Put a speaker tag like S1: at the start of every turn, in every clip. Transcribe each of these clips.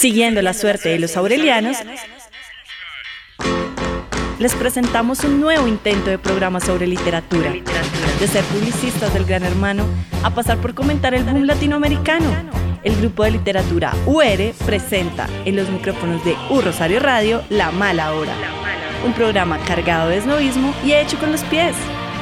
S1: Siguiendo la suerte de los aurelianos, les presentamos un nuevo intento de programa sobre literatura. De ser publicistas del Gran Hermano a pasar por comentar el boom latinoamericano. El grupo de literatura UR presenta en los micrófonos de U Rosario Radio La Mala Hora. Un programa cargado de esnovismo y hecho con los pies.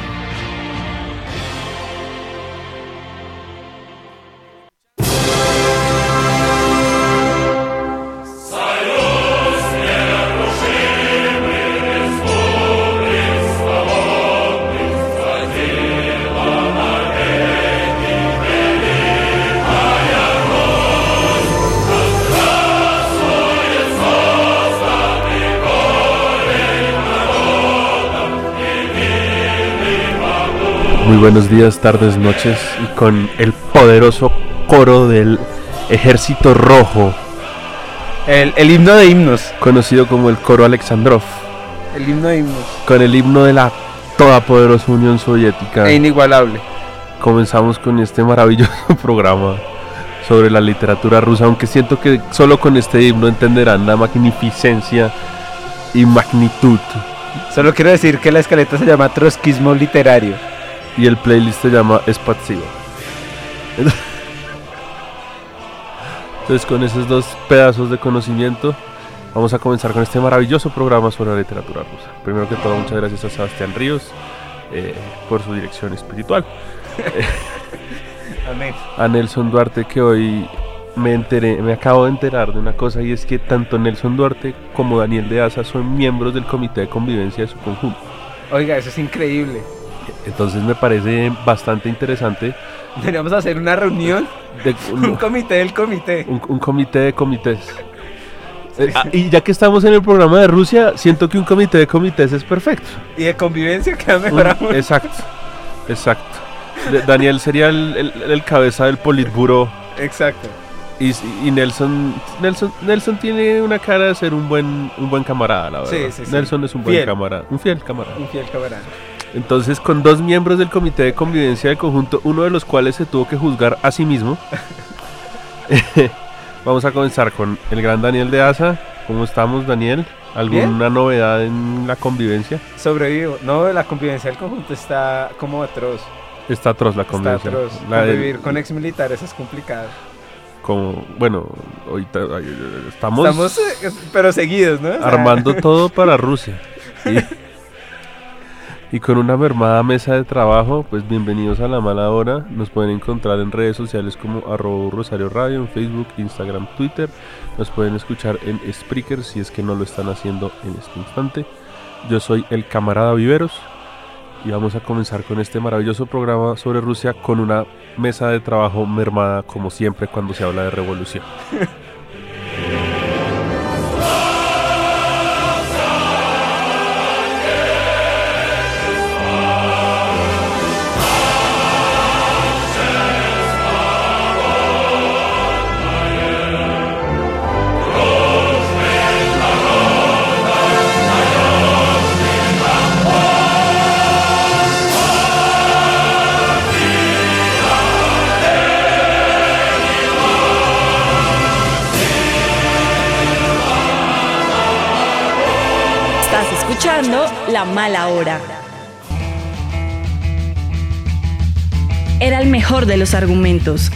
S2: Muy buenos días, tardes, noches, y con el poderoso coro del Ejército Rojo,
S3: el himno de himnos,
S2: conocido como el coro Alexandrov,
S3: el himno de himnos,
S2: con el himno de la todopoderosa Unión Soviética,
S3: e inigualable.
S2: Comenzamos con este maravilloso programa sobre la literatura rusa, aunque siento que solo con este himno entenderán la magnificencia y magnitud.
S3: Solo quiero decir que la escaleta se llama Trotskismo Literario.
S2: Y el playlist se llama Espatsivo. Entonces, con esos dos pedazos de conocimiento, vamos a comenzar con este maravilloso programa sobre la literatura rusa. Primero que todo, muchas gracias a Sebastián Ríos por su dirección espiritual.
S3: Amén.
S2: A Nelson Duarte, que hoy me acabo de enterar de una cosa, y es que tanto Nelson Duarte como Daniel de Asa son miembros del comité de convivencia de su conjunto.
S3: Oiga, eso es increíble.
S2: Entonces me parece bastante interesante.
S3: Deberíamos hacer una reunión, un comité del comité.
S2: Un comité de comités. Y ya que estamos en el programa de Rusia, siento que un comité de comités es perfecto.
S3: Y de convivencia queda mejor aún.
S2: Exacto. Daniel sería el cabeza del Politburo.
S3: Exacto.
S2: Y Nelson tiene una cara de ser un buen camarada, la verdad.
S3: Sí.
S2: Nelson es un buen camarada, un fiel camarada. Entonces, con dos miembros del comité de convivencia del conjunto, uno de los cuales se tuvo que juzgar a sí mismo, vamos a comenzar con el gran Daniel de Asa. ¿Cómo estamos, Daniel? ¿Alguna
S3: ¿Bien?
S2: Novedad en la convivencia?
S3: Sobrevivo. No, la convivencia del conjunto está como atroz.
S2: Está atroz la convivencia.
S3: Está atroz. Convivir con exmilitares es complicado.
S2: Bueno, ahorita estamos
S3: pero seguidos, ¿no? O sea,
S2: armando todo para Rusia. Y con una mermada mesa de trabajo, pues bienvenidos a La Mala Hora. Nos pueden encontrar en redes sociales como @Rosario Radio, en Facebook, Instagram, Twitter. Nos pueden escuchar en Spreaker si es que no lo están haciendo en este instante. Yo soy el camarada Viveros y vamos a comenzar con este maravilloso programa sobre Rusia con una mesa de trabajo mermada, como siempre cuando se habla de revolución.
S1: Escuchando La Mala Hora. Era el mejor de los argumentos,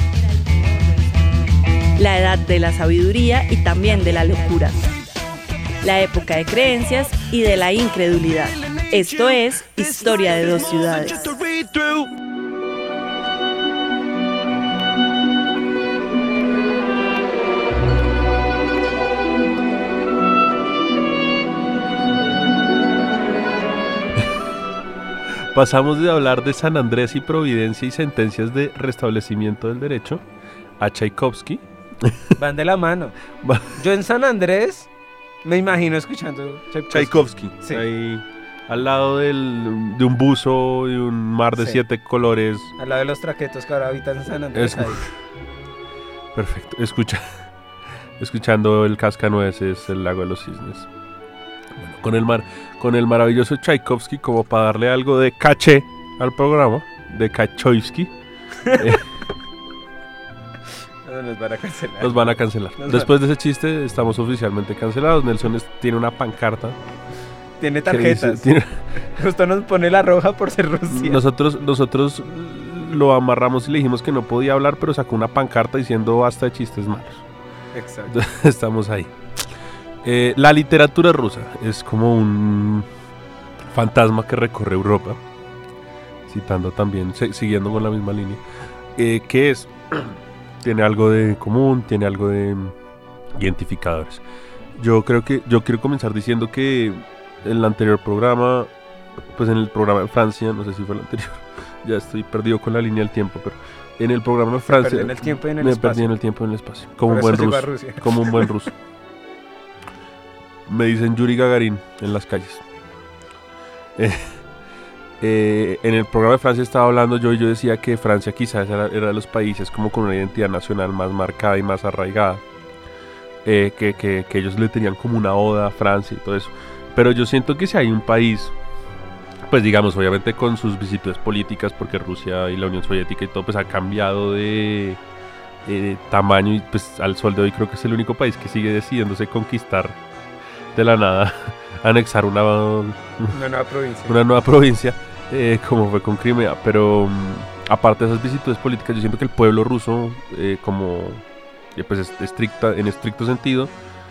S1: la edad de la sabiduría y también de la locura, la época de creencias y de la incredulidad. Esto es Historia de dos ciudades.
S2: Pasamos de hablar de San Andrés y Providencia y sentencias de restablecimiento del derecho a Tchaikovsky.
S3: Van de la mano. Yo en San Andrés me imagino escuchando
S2: Tchaikovsky.
S3: Sí.
S2: Ahí, al lado de un buzo y un mar de 7 colores.
S3: Al lado de los traquetos que ahora habitan en San Andrés.
S2: Perfecto. Escuchando el Cascanueces, el Lago de los Cisnes. Bueno, con el maravilloso Tchaikovsky, como para darle algo de caché al programa, de Kachoivsky.
S3: No, nos van a cancelar.
S2: Nos van a cancelar. Después de ese chiste, estamos oficialmente cancelados. Nelson tiene una pancarta.
S3: Tiene tarjetas. Justo nos pone la roja por ser Rusia.
S2: Nosotros lo amarramos y le dijimos que no podía hablar, pero sacó una pancarta diciendo basta de chistes malos.
S3: Exacto.
S2: Estamos ahí. La literatura rusa es como un fantasma que recorre Europa, citando también, siguiendo con la misma línea, que es, tiene algo de común, tiene algo de identificadores. Yo quiero comenzar diciendo que en el anterior programa, pues en el programa de Francia, no sé si fue el anterior, ya estoy perdido con la línea del tiempo, pero en el programa de Francia
S3: me perdí en el tiempo y en el
S2: me
S3: espacio.
S2: perdí en el tiempo y en el espacio, como un buen ruso, como un buen ruso. Me dicen Yuri Gagarin en las calles. En el programa de Francia estaba hablando yo y yo decía que Francia quizás era de los países como con una identidad nacional más marcada y más arraigada, que ellos le tenían como una oda a Francia y todo eso. Pero yo siento que si hay un país, pues digamos, obviamente con sus vicisitudes políticas, porque Rusia y la Unión Soviética y todo pues ha cambiado de tamaño, y pues al sol de hoy creo que es el único país que sigue decidiéndose conquistar de la nada, anexar una nueva provincia, como fue con Crimea. Pero aparte de esas vicisitudes políticas, yo siento que el pueblo ruso, pues en estricto sentido,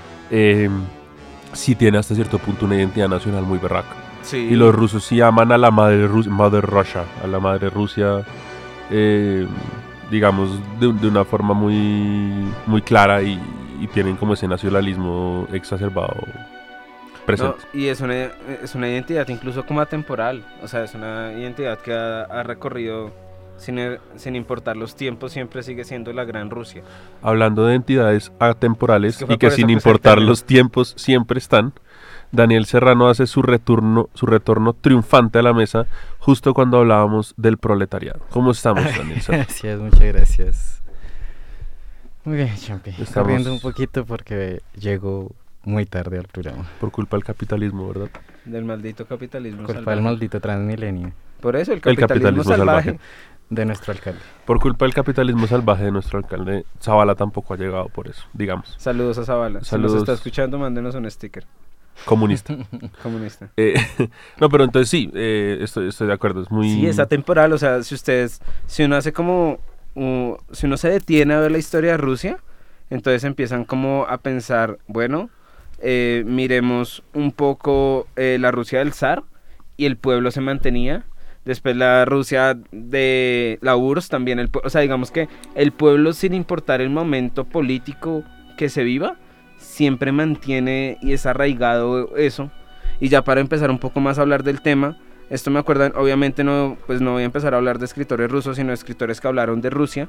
S2: sí tiene hasta cierto punto una identidad nacional muy berraca.
S3: Sí.
S2: Y los rusos sí aman a la Mother Russia, a la madre Rusia, digamos, de una forma muy clara, y tienen como ese nacionalismo exacerbado presente.
S3: No, y es una identidad incluso como atemporal, o sea, es una identidad que ha recorrido sin importar los tiempos, siempre sigue siendo la gran Rusia.
S2: Hablando de entidades atemporales y que sin importar los tiempos siempre están, Daniel Serrano hace su retorno triunfante a la mesa justo cuando hablábamos del proletariado. ¿Cómo estamos, Daniel Serrano?
S4: Gracias, muchas gracias. Muy bien, Champi. Corriendo un poquito porque llego muy tarde al programa.
S2: Por culpa del capitalismo, ¿verdad?
S3: Del maldito capitalismo
S4: Por culpa del maldito Transmilenio.
S3: Por eso el capitalismo salvaje
S4: de nuestro alcalde.
S2: Por culpa del capitalismo salvaje de nuestro alcalde. Zavala tampoco ha llegado por eso, digamos.
S3: Saludos a Zavala.
S2: Saludos.
S3: Si nos está escuchando, mándenos un sticker.
S2: Comunista. No, pero entonces sí, estoy de acuerdo. Es muy...
S3: Sí, es atemporal. O sea, si uno hace como... si uno se detiene a ver la historia de Rusia, entonces empiezan como a pensar, bueno, miremos un poco la Rusia del zar, y el pueblo se mantenía. Después la Rusia de la URSS también, o sea, digamos que el pueblo, sin importar el momento político que se viva, siempre mantiene y es arraigado eso. Y ya para empezar un poco más a hablar del tema, esto me acuerdan, obviamente no voy a empezar a hablar de escritores rusos, sino de escritores que hablaron de Rusia.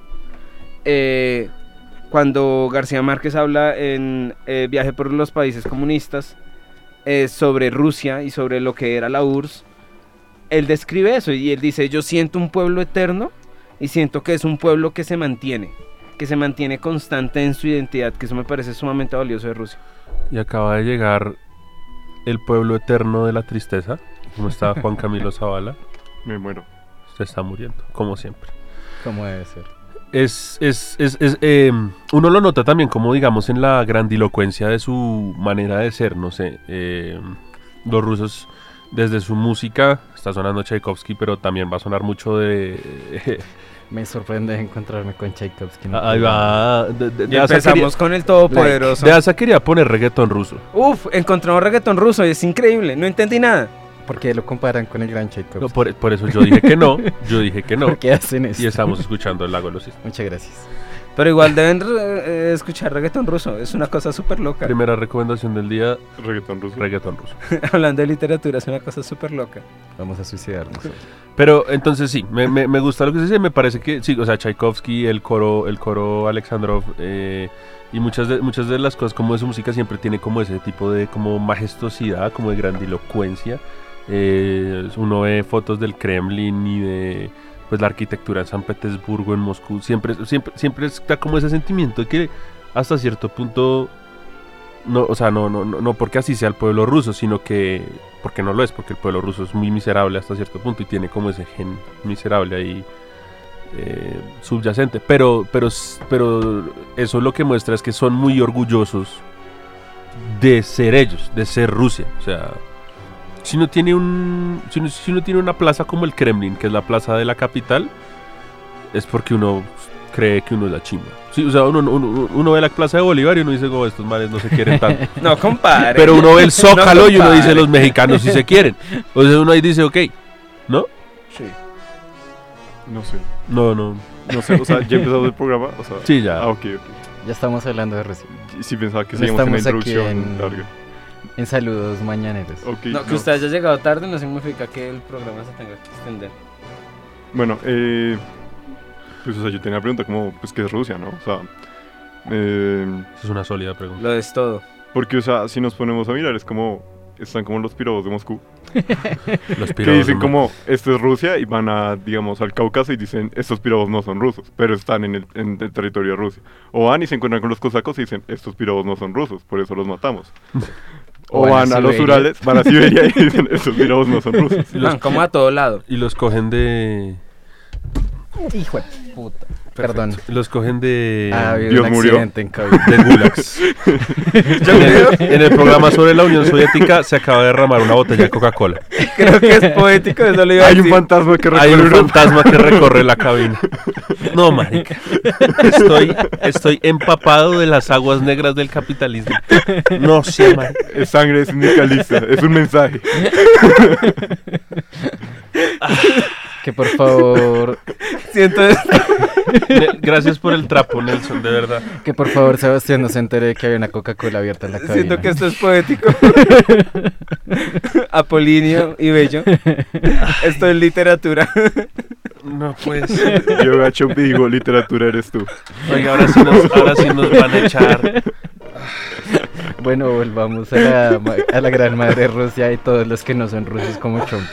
S3: Cuando García Márquez habla en Viaje por los países comunistas sobre Rusia y sobre lo que era la URSS, él describe eso y él dice: yo siento un pueblo eterno y siento que es un pueblo que se mantiene constante en su identidad, que eso me parece sumamente valioso de Rusia.
S2: Y acaba de llegar el pueblo eterno de la tristeza. ¿Cómo está Juan Camilo Zavala?
S5: Me muero.
S2: Se está muriendo, como siempre.
S4: Como debe ser.
S2: Uno lo nota también, como digamos, en la grandilocuencia de su manera de ser, no sé. Los rusos, desde su música, está sonando Tchaikovsky, pero también va a sonar mucho de...
S4: Me sorprende encontrarme con Tchaikovsky.
S2: Ahí va.
S3: Y empezamos con el todopoderoso.
S2: De Asa quería poner reggaetón ruso.
S3: Uf, encontramos reggaetón ruso y es increíble, no entendí nada.
S4: ¿Por qué lo comparan con el gran Tchaikovsky?
S2: No, por eso yo dije que no.
S4: ¿Por qué hacen eso?
S2: Y estamos escuchando El Lago de los Cisnes.
S4: Muchas gracias.
S3: Pero igual deben escuchar reggaetón ruso, es una cosa súper loca.
S2: Primera recomendación del día:
S5: reggaetón ruso.
S2: Reggaetón ruso.
S3: Hablando de literatura, es una cosa súper loca.
S4: Vamos a suicidarnos.
S2: Pero entonces sí, me gusta lo que se dice. Me parece que sí, o sea, Tchaikovsky, el coro Alexandrov, y muchas de las cosas como de su música siempre tiene como ese tipo de como majestuosidad, como de grandilocuencia. Uno ve fotos del Kremlin y de pues la arquitectura en San Petersburgo, en Moscú, siempre está como ese sentimiento de que hasta cierto punto no, o sea, no porque así sea el pueblo ruso, sino que porque no lo es, porque el pueblo ruso es muy miserable hasta cierto punto y tiene como ese gen miserable ahí subyacente, pero eso lo que muestra es que son muy orgullosos de ser ellos, de ser Rusia. O sea, si uno tiene una plaza como el Kremlin, que es la plaza de la capital, es porque uno cree que uno es la chimba. Sí, o sea, uno ve la plaza de Bolívar y uno dice, oh, estos manes no se quieren tanto.
S3: No, compadre.
S2: Pero uno ve el Zócalo y uno dice, los mexicanos sí se quieren. O sea, uno ahí dice, ok, ¿no?
S5: Sí. No sé.
S2: No
S5: sé, o sea, ya empezamos el programa, o sea.
S2: Sí, ya.
S5: Ok.
S4: Ya estamos hablando de Rusia.
S5: Sí, pensaba que seguíamos en la introducción larga.
S4: En saludos mañaneros.
S5: Okay,
S3: no, que usted haya llegado tarde no significa que el programa se tenga que extender.
S5: Bueno, pues, o sea, yo tenía la pregunta como, pues, ¿qué es Rusia, no? O sea,
S2: es una sólida pregunta.
S3: Lo es todo.
S5: Porque, o sea, si nos ponemos a mirar, es como, están como los pirobos de Moscú.
S2: Los
S5: que dicen como, esto es Rusia, y van a, digamos, al Cáucaso y dicen, estos pirobos no son rusos, pero están en el territorio de Rusia. O van y se encuentran con los cosacos y dicen, estos pirobos no son rusos, por eso los matamos. O van a los Urales, van a Siberia y dicen, estos pirobos no son rusos.
S3: Van como a todo lado.
S2: Y los cogen de...
S4: Hijo de puta.
S2: Perfecto.
S4: Perdón.
S2: Los cogen de...
S5: Dios murió.
S4: En cabina.
S2: De gulags. En el programa sobre la Unión Soviética se acaba de derramar una botella de Coca-Cola.
S3: Creo que es poético, eso le iba a
S5: Hay
S3: decir.
S5: un fantasma que recorre
S2: Hay un
S5: Europa.
S2: fantasma que recorre la cabina. No, marica. Estoy empapado de las aguas negras del capitalismo. No sé, marica.
S5: Es sangre sindicalista, es un mensaje.
S4: Que por favor,
S3: Siento esto.
S2: Gracias por el trapo, Nelson, de verdad.
S4: que por favor Sebastián no se entere de que había una Coca-Cola abierta en la cabina.
S3: Siento que esto es poético. Apolinio y bello. Esto es literatura.
S2: No pues.
S5: Yo gacho y digo, literatura eres tú.
S2: Oiga, ahora sí nos van a echar.
S4: Bueno, volvamos a la gran madre Rusia y todos los que no son rusos como Trump.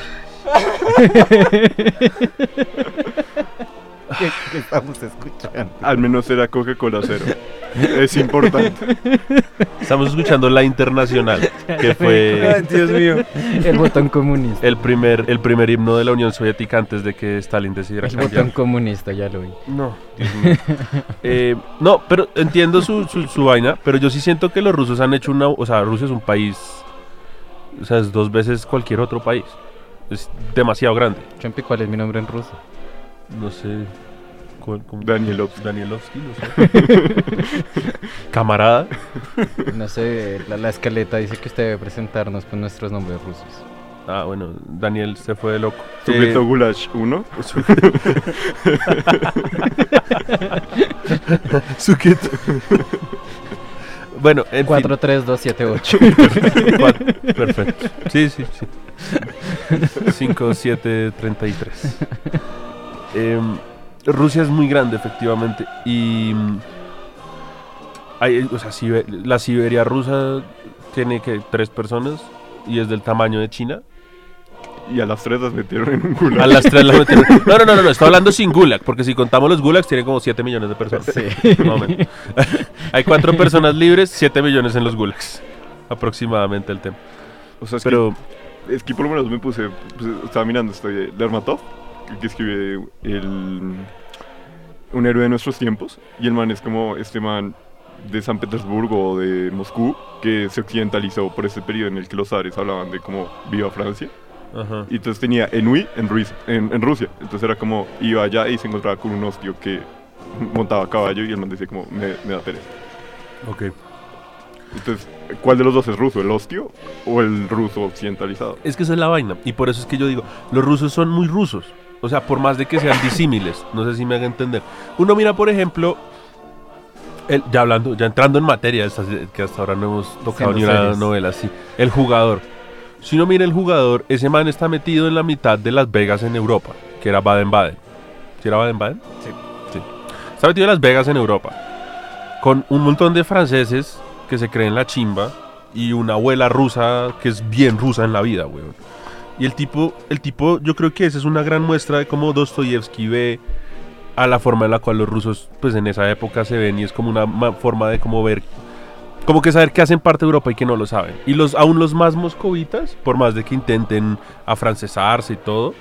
S4: ¿Qué estamos escuchando?
S5: Al menos era Coca-Cola cero. Es importante.
S2: Estamos escuchando La Internacional, que fue
S3: Ay, Dios mío.
S4: El botón comunista.
S2: el primer himno de la Unión Soviética antes de que Stalin decidiera
S4: El botón
S2: cambiar.
S4: comunista, ya lo vi.
S2: No, Dios mío. No, pero entiendo su vaina, pero yo sí siento que los rusos han hecho o sea, Rusia es un país, o sea, es 2 veces cualquier otro país. Es demasiado grande.
S4: Chompi, ¿cuál es mi nombre en ruso?
S2: No sé. ¿Cómo?
S5: Danielovsky.
S2: Danielovsky, no sé. Camarada.
S4: No sé, la escaleta dice que usted debe presentarnos con nuestros nombres rusos.
S2: Ah, bueno, Daniel se fue de loco.
S5: Sujeto Gulash 1.
S2: Sujeto. Bueno, en
S4: 43278.
S2: fin. Perfecto. Sí. 5733. Rusia es muy grande, efectivamente. Y o sea, la Siberia rusa tiene que 3 personas y es del tamaño de China.
S5: Y a las 3 las metieron en un gulag.
S2: A las 3 las metieron. No, estoy hablando sin gulag, porque si contamos los gulags tienen como 7 millones de personas.
S4: Sí.
S2: Más o menos. Hay 4 personas libres, 7 millones en los gulags. Aproximadamente el tema.
S5: O sea,
S2: Pero
S5: es que por lo menos me puse, pues, estaba mirando esto de Lermontov, que escribe un héroe de nuestros tiempos, y el man es como este man de San Petersburgo o de Moscú, que se occidentalizó por ese periodo en el que los zares hablaban de como viva Francia.
S2: ajá.
S5: Y entonces tenía Enui en Rusia. Entonces era como, iba allá y se encontraba con un hostio que montaba a caballo y el man decía como, me da pereza.
S2: Ok.
S5: Entonces, ¿cuál de los dos es ruso? ¿El hostio o el ruso occidentalizado?
S2: Es que esa es la vaina. Y por eso es que yo digo, los rusos son muy rusos. O sea, por más de que sean disímiles. No sé si me haga entender. Uno mira, por ejemplo, ya entrando en materia, que hasta ahora no hemos tocado ni una novela así. El jugador. Si uno mira el jugador, ese man está metido en la mitad de Las Vegas en Europa, que era Baden-Baden. ¿Sí era Baden-Baden? Sí. Está metido en Las Vegas en Europa, con un montón de franceses que se creen la chimba y una abuela rusa que es bien rusa en la vida, weón. Y el tipo, yo creo que esa es una gran muestra de cómo Dostoyevsky ve a la forma en la cual los rusos, pues en esa época se ven, y es como una forma de como ver, como que saber que hacen parte de Europa y que no lo saben. Y aún los más moscovitas, por más de que intenten afrancesarse y todo,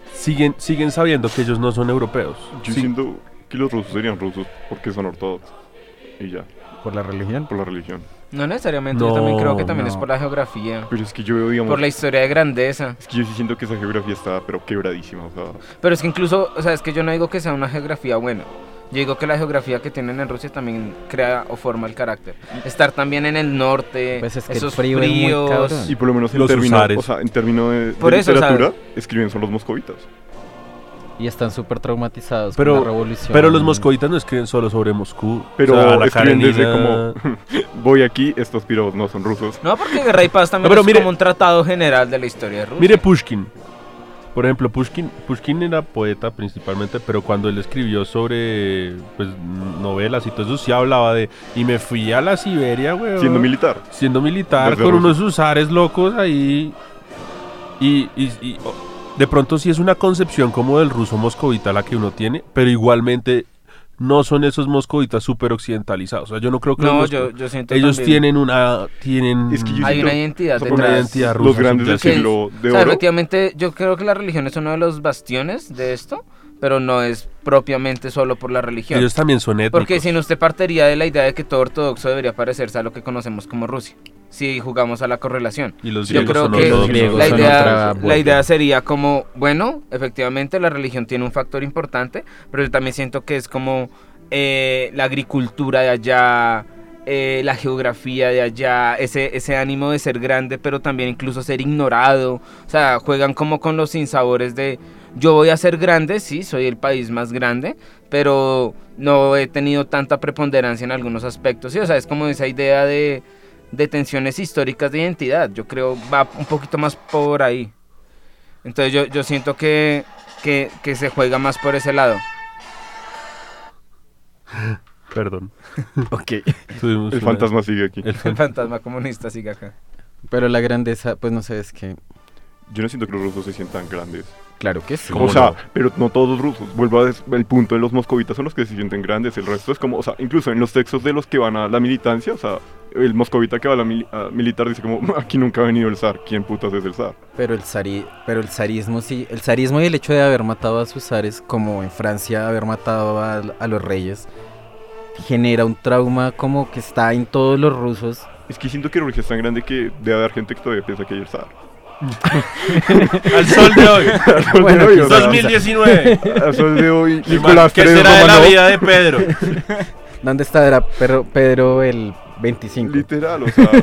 S2: siguen sabiendo que ellos no son europeos.
S5: Yo siento que los rusos serían rusos porque son ortodoxos. Y ya.
S4: ¿Por la religión?
S5: Por la religión.
S3: No necesariamente,
S2: No,
S3: yo también creo que también
S4: no.
S3: es por la geografía.
S5: Pero es que yo veo, digamos...
S3: Por la historia de grandeza.
S5: Es que yo sí siento que esa geografía está, pero quebradísima, o sea...
S3: Pero es que incluso, o sea, es que yo no digo que sea una geografía buena. Yo digo que la geografía que tienen en Rusia también crea o forma el carácter. Estar también en el norte,
S4: Pues es que
S3: esos
S4: el frío es muy
S3: fríos.
S4: cabrón.
S5: Y por lo menos en
S2: Los
S5: términos,
S2: usares.
S5: o sea, en términos de
S3: Por eso,
S5: literatura,
S3: o sea,
S5: escriben son los moscovitas.
S4: Y están súper traumatizados
S2: Pero-
S4: con la revolución.
S2: Pero los moscovitas no escriben solo sobre Moscú.
S5: Pero
S2: o sea, la
S5: escriben desde
S2: Karenina-
S5: como, voy aquí, estos piros no son rusos.
S3: No, porque Guerra y Paz también
S2: No, pero
S3: es
S2: mire-
S3: como un tratado general de la historia de Rusia.
S2: Mire Pushkin. Por ejemplo, Pushkin era poeta principalmente, pero cuando él escribió sobre pues, novelas y todo eso, sí hablaba de... Y me fui a la Siberia, güey.
S5: Siendo militar.
S2: Siendo militar,
S5: Desde
S2: con
S5: Rusia.
S2: unos usares locos ahí. Y de pronto sí es una concepción como del ruso moscovita la que uno tiene, pero igualmente no son esos moscovitas súper occidentalizados. O sea, yo no creo que
S3: No,
S2: los
S3: yo siento
S2: ellos
S3: también.
S2: tienen
S5: Es que yo
S3: Hay
S5: siento-
S3: una identidad
S5: o sea,
S3: detrás.
S2: una identidad rusa.
S5: Los grandes del
S2: subyacente.
S5: siglo de
S3: O sea,
S5: oro.
S3: efectivamente, yo creo que la religión es uno de los bastiones de esto, pero no es propiamente solo por la religión.
S2: Ellos también son étnicos.
S3: Porque si no, usted partiría de la idea de que todo ortodoxo debería parecerse a lo que conocemos como Rusia, si jugamos a la correlación.
S2: Y los
S3: Yo
S2: griegos
S3: creo
S2: son
S3: que
S2: ortodoxos.
S4: griegos
S3: la
S4: son
S3: idea,
S4: otra
S3: la
S4: vuelta.
S3: idea sería como, bueno, efectivamente la religión tiene un factor importante, pero yo también siento que es como la agricultura de allá, la geografía de allá, ese ánimo de ser grande, pero también incluso ser ignorado. O sea, juegan como con los sinsabores de yo voy a ser grande, sí, soy el país más grande, pero no he tenido tanta preponderancia en algunos aspectos. Sí, o sea, es como esa idea de tensiones históricas de identidad. Yo creo va un poquito más por ahí. Entonces yo siento que se juega más por ese lado.
S2: Perdón.
S4: Ok.
S2: Tuvimos
S5: El
S2: una-
S5: fantasma sigue aquí.
S2: el
S3: El fantasma comunista sigue acá.
S4: Pero la grandeza, pues no sé, es que...
S5: Yo no siento que los rusos se sientan grandes.
S4: Claro que sí.
S2: ¿Cómo
S5: O sea,
S2: no?
S5: pero no todos los rusos. Vuelvo a el punto de los moscovitas son los que se sienten grandes. El resto es como, o sea, incluso en los textos de los que van a la militancia, o sea, el moscovita que va a la a militar dice como, aquí nunca ha venido el zar. ¿Quién putas es el zar?
S4: Pero el zarismo sí, el zarismo y el hecho de haber matado a sus zares, como en Francia haber matado a los reyes, genera un trauma como que está en todos los rusos.
S5: Es que siento que Rusia es tan grande que debe haber gente que todavía piensa que hay el zar.
S2: Al sol de hoy.
S4: Bueno,
S5: Hoy, o sea,
S2: 2019.
S5: a sol de hoy, Nicolás
S2: ¿Qué
S5: III
S2: será de la
S5: Romanov,
S2: vida de Pedro?
S4: ¿Dónde estará Pedro el 25?
S5: literal, o sea,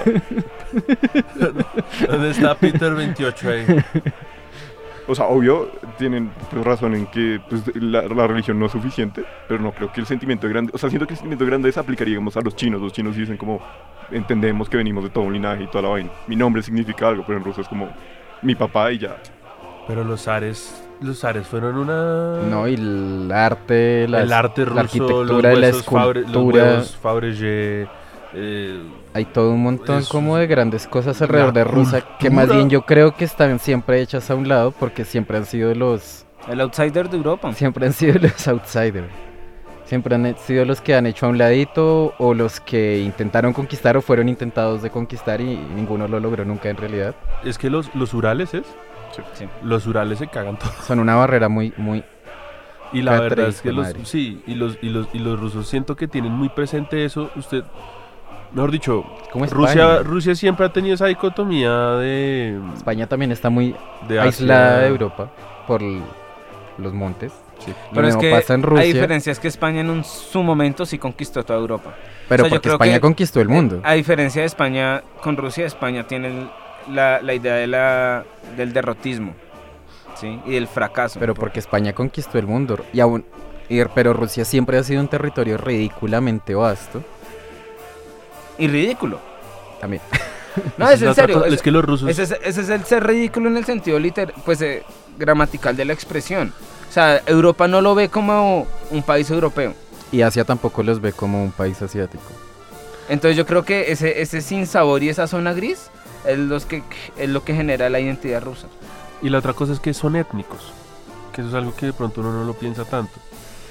S2: ¿Dónde está Peter 28 ahí?
S5: o sea, obvio, tienen pues, razón en que pues, la religión no es suficiente, pero no creo que el sentimiento de grande, o sea, siento que el sentimiento de grandeza aplicaría, digamos, a los chinos dicen como, entendemos que venimos de todo un linaje y toda la vaina, mi nombre significa algo, pero en ruso es como, mi papá y ya.
S2: Pero los zares fueron una...
S4: No, y el arte,
S2: el arte ruso,
S4: la arquitectura,
S2: los
S4: la
S2: huesos los
S4: escultura,
S2: huevos Fabergé,
S4: hay todo un montón
S2: es
S4: como de grandes cosas alrededor de Rusia que más
S2: cultura.
S4: bien yo creo que están siempre hechas a un lado porque siempre han sido los
S3: outsider de Europa.
S4: outsiders. Siempre han sido los que han hecho a un ladito o los que intentaron conquistar o fueron intentados de conquistar y ninguno lo logró nunca en realidad.
S2: es que los Urales
S3: Sí.
S2: los Urales se cagan todo.
S4: Son una barrera muy
S2: Y la
S4: Catre,
S2: verdad es que
S4: hijo de madre.
S2: sí, y los rusos siento que tienen muy presente eso. Usted, mejor dicho,
S4: como España.
S2: Rusia siempre ha tenido esa dicotomía de
S4: España también está muy
S2: de
S4: aislada
S2: Asia.
S4: de Europa por los montes.
S2: Sí.
S4: Lo
S3: Pero es
S4: mismo
S3: que
S4: pasa en Rusia,
S3: hay diferencias que España su momento sí conquistó toda Europa.
S4: pero
S3: o sea, yo
S4: porque
S3: creo
S4: España
S3: que,
S4: conquistó el mundo.
S3: A diferencia de España con Rusia, España tiene la idea del derrotismo, ¿sí? Y del fracaso.
S4: Pero porque España conquistó el mundo pero Rusia siempre ha sido un territorio ridículamente vasto.
S3: Y ridículo.
S4: También.
S3: No,
S2: Esa
S3: es en
S2: otra
S3: serio.
S2: cosa, es que los rusos
S3: Ese es el ser ridículo en el sentido gramatical de la expresión. O sea, Europa no lo ve como un país europeo.
S4: Y Asia tampoco los ve como un país asiático.
S3: Entonces yo creo que ese sinsabor y esa zona gris es lo que genera la identidad rusa.
S2: y la otra cosa es que son étnicos, que eso es algo que de pronto uno no lo piensa tanto.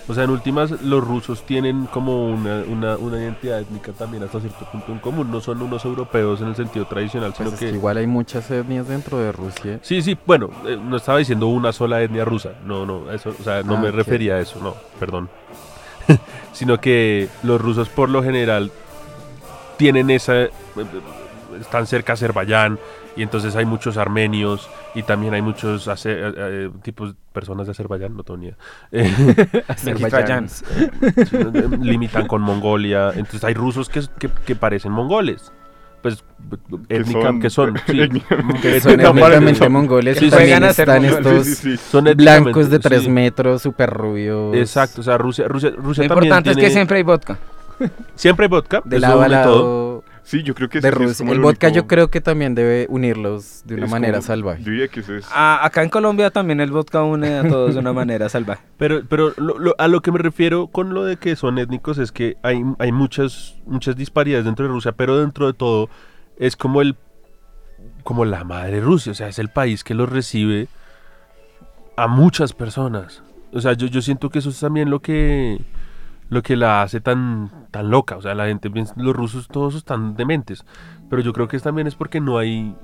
S2: O sea, en últimas, los rusos tienen como una identidad étnica también hasta cierto punto en común. No son unos europeos en el sentido tradicional, sino
S4: Pues
S2: que...
S4: es que igual hay muchas etnias dentro de Rusia.
S2: Sí, bueno, no estaba diciendo una sola etnia rusa. No, eso, o sea, no me
S4: ok.
S2: refería a eso, no, perdón. Sino que los rusos por lo general tienen están cerca a Azerbaiyán, y entonces hay muchos armenios y también hay muchos tipos personas de Azerbaiyán, no tengo ni idea.
S3: Azerbaiyán.
S2: Limitan con Mongolia, entonces hay rusos que parecen mongoles. Pues que son
S4: Que son étnicamente mongoles,
S2: Sí,
S4: y
S2: sí,
S4: también
S3: llegan a ser
S4: están
S3: mongoles.
S4: estos
S2: son
S4: blancos de
S2: étnicamente,
S4: 3
S2: sí.
S4: metros, súper rubios.
S2: Exacto, o sea, Rusia
S3: Lo
S2: también
S3: importante es
S2: tiene...
S3: que siempre hay vodka.
S2: Siempre hay vodka,
S4: De
S2: eso
S4: lado a
S2: une todo.
S4: lado
S5: Sí, yo creo que
S4: de
S5: ese sí es
S4: Rusia.
S5: como
S4: El vodka
S5: único-
S4: yo creo que también debe unirlos de una
S5: es
S4: manera
S5: como-
S4: salvaje.
S5: Yo diría que ese es...
S3: Acá en Colombia también el vodka une a todos de una manera salvaje.
S2: Pero a lo que me refiero con lo de que son étnicos es que hay muchas disparidades dentro de Rusia, pero dentro de todo es como la madre Rusia, o sea, es el país que los recibe a muchas personas. O sea, yo siento que eso es también lo que la hace tan loca. O sea, la gente piensa, los rusos todos están dementes, pero yo creo que también es porque no hay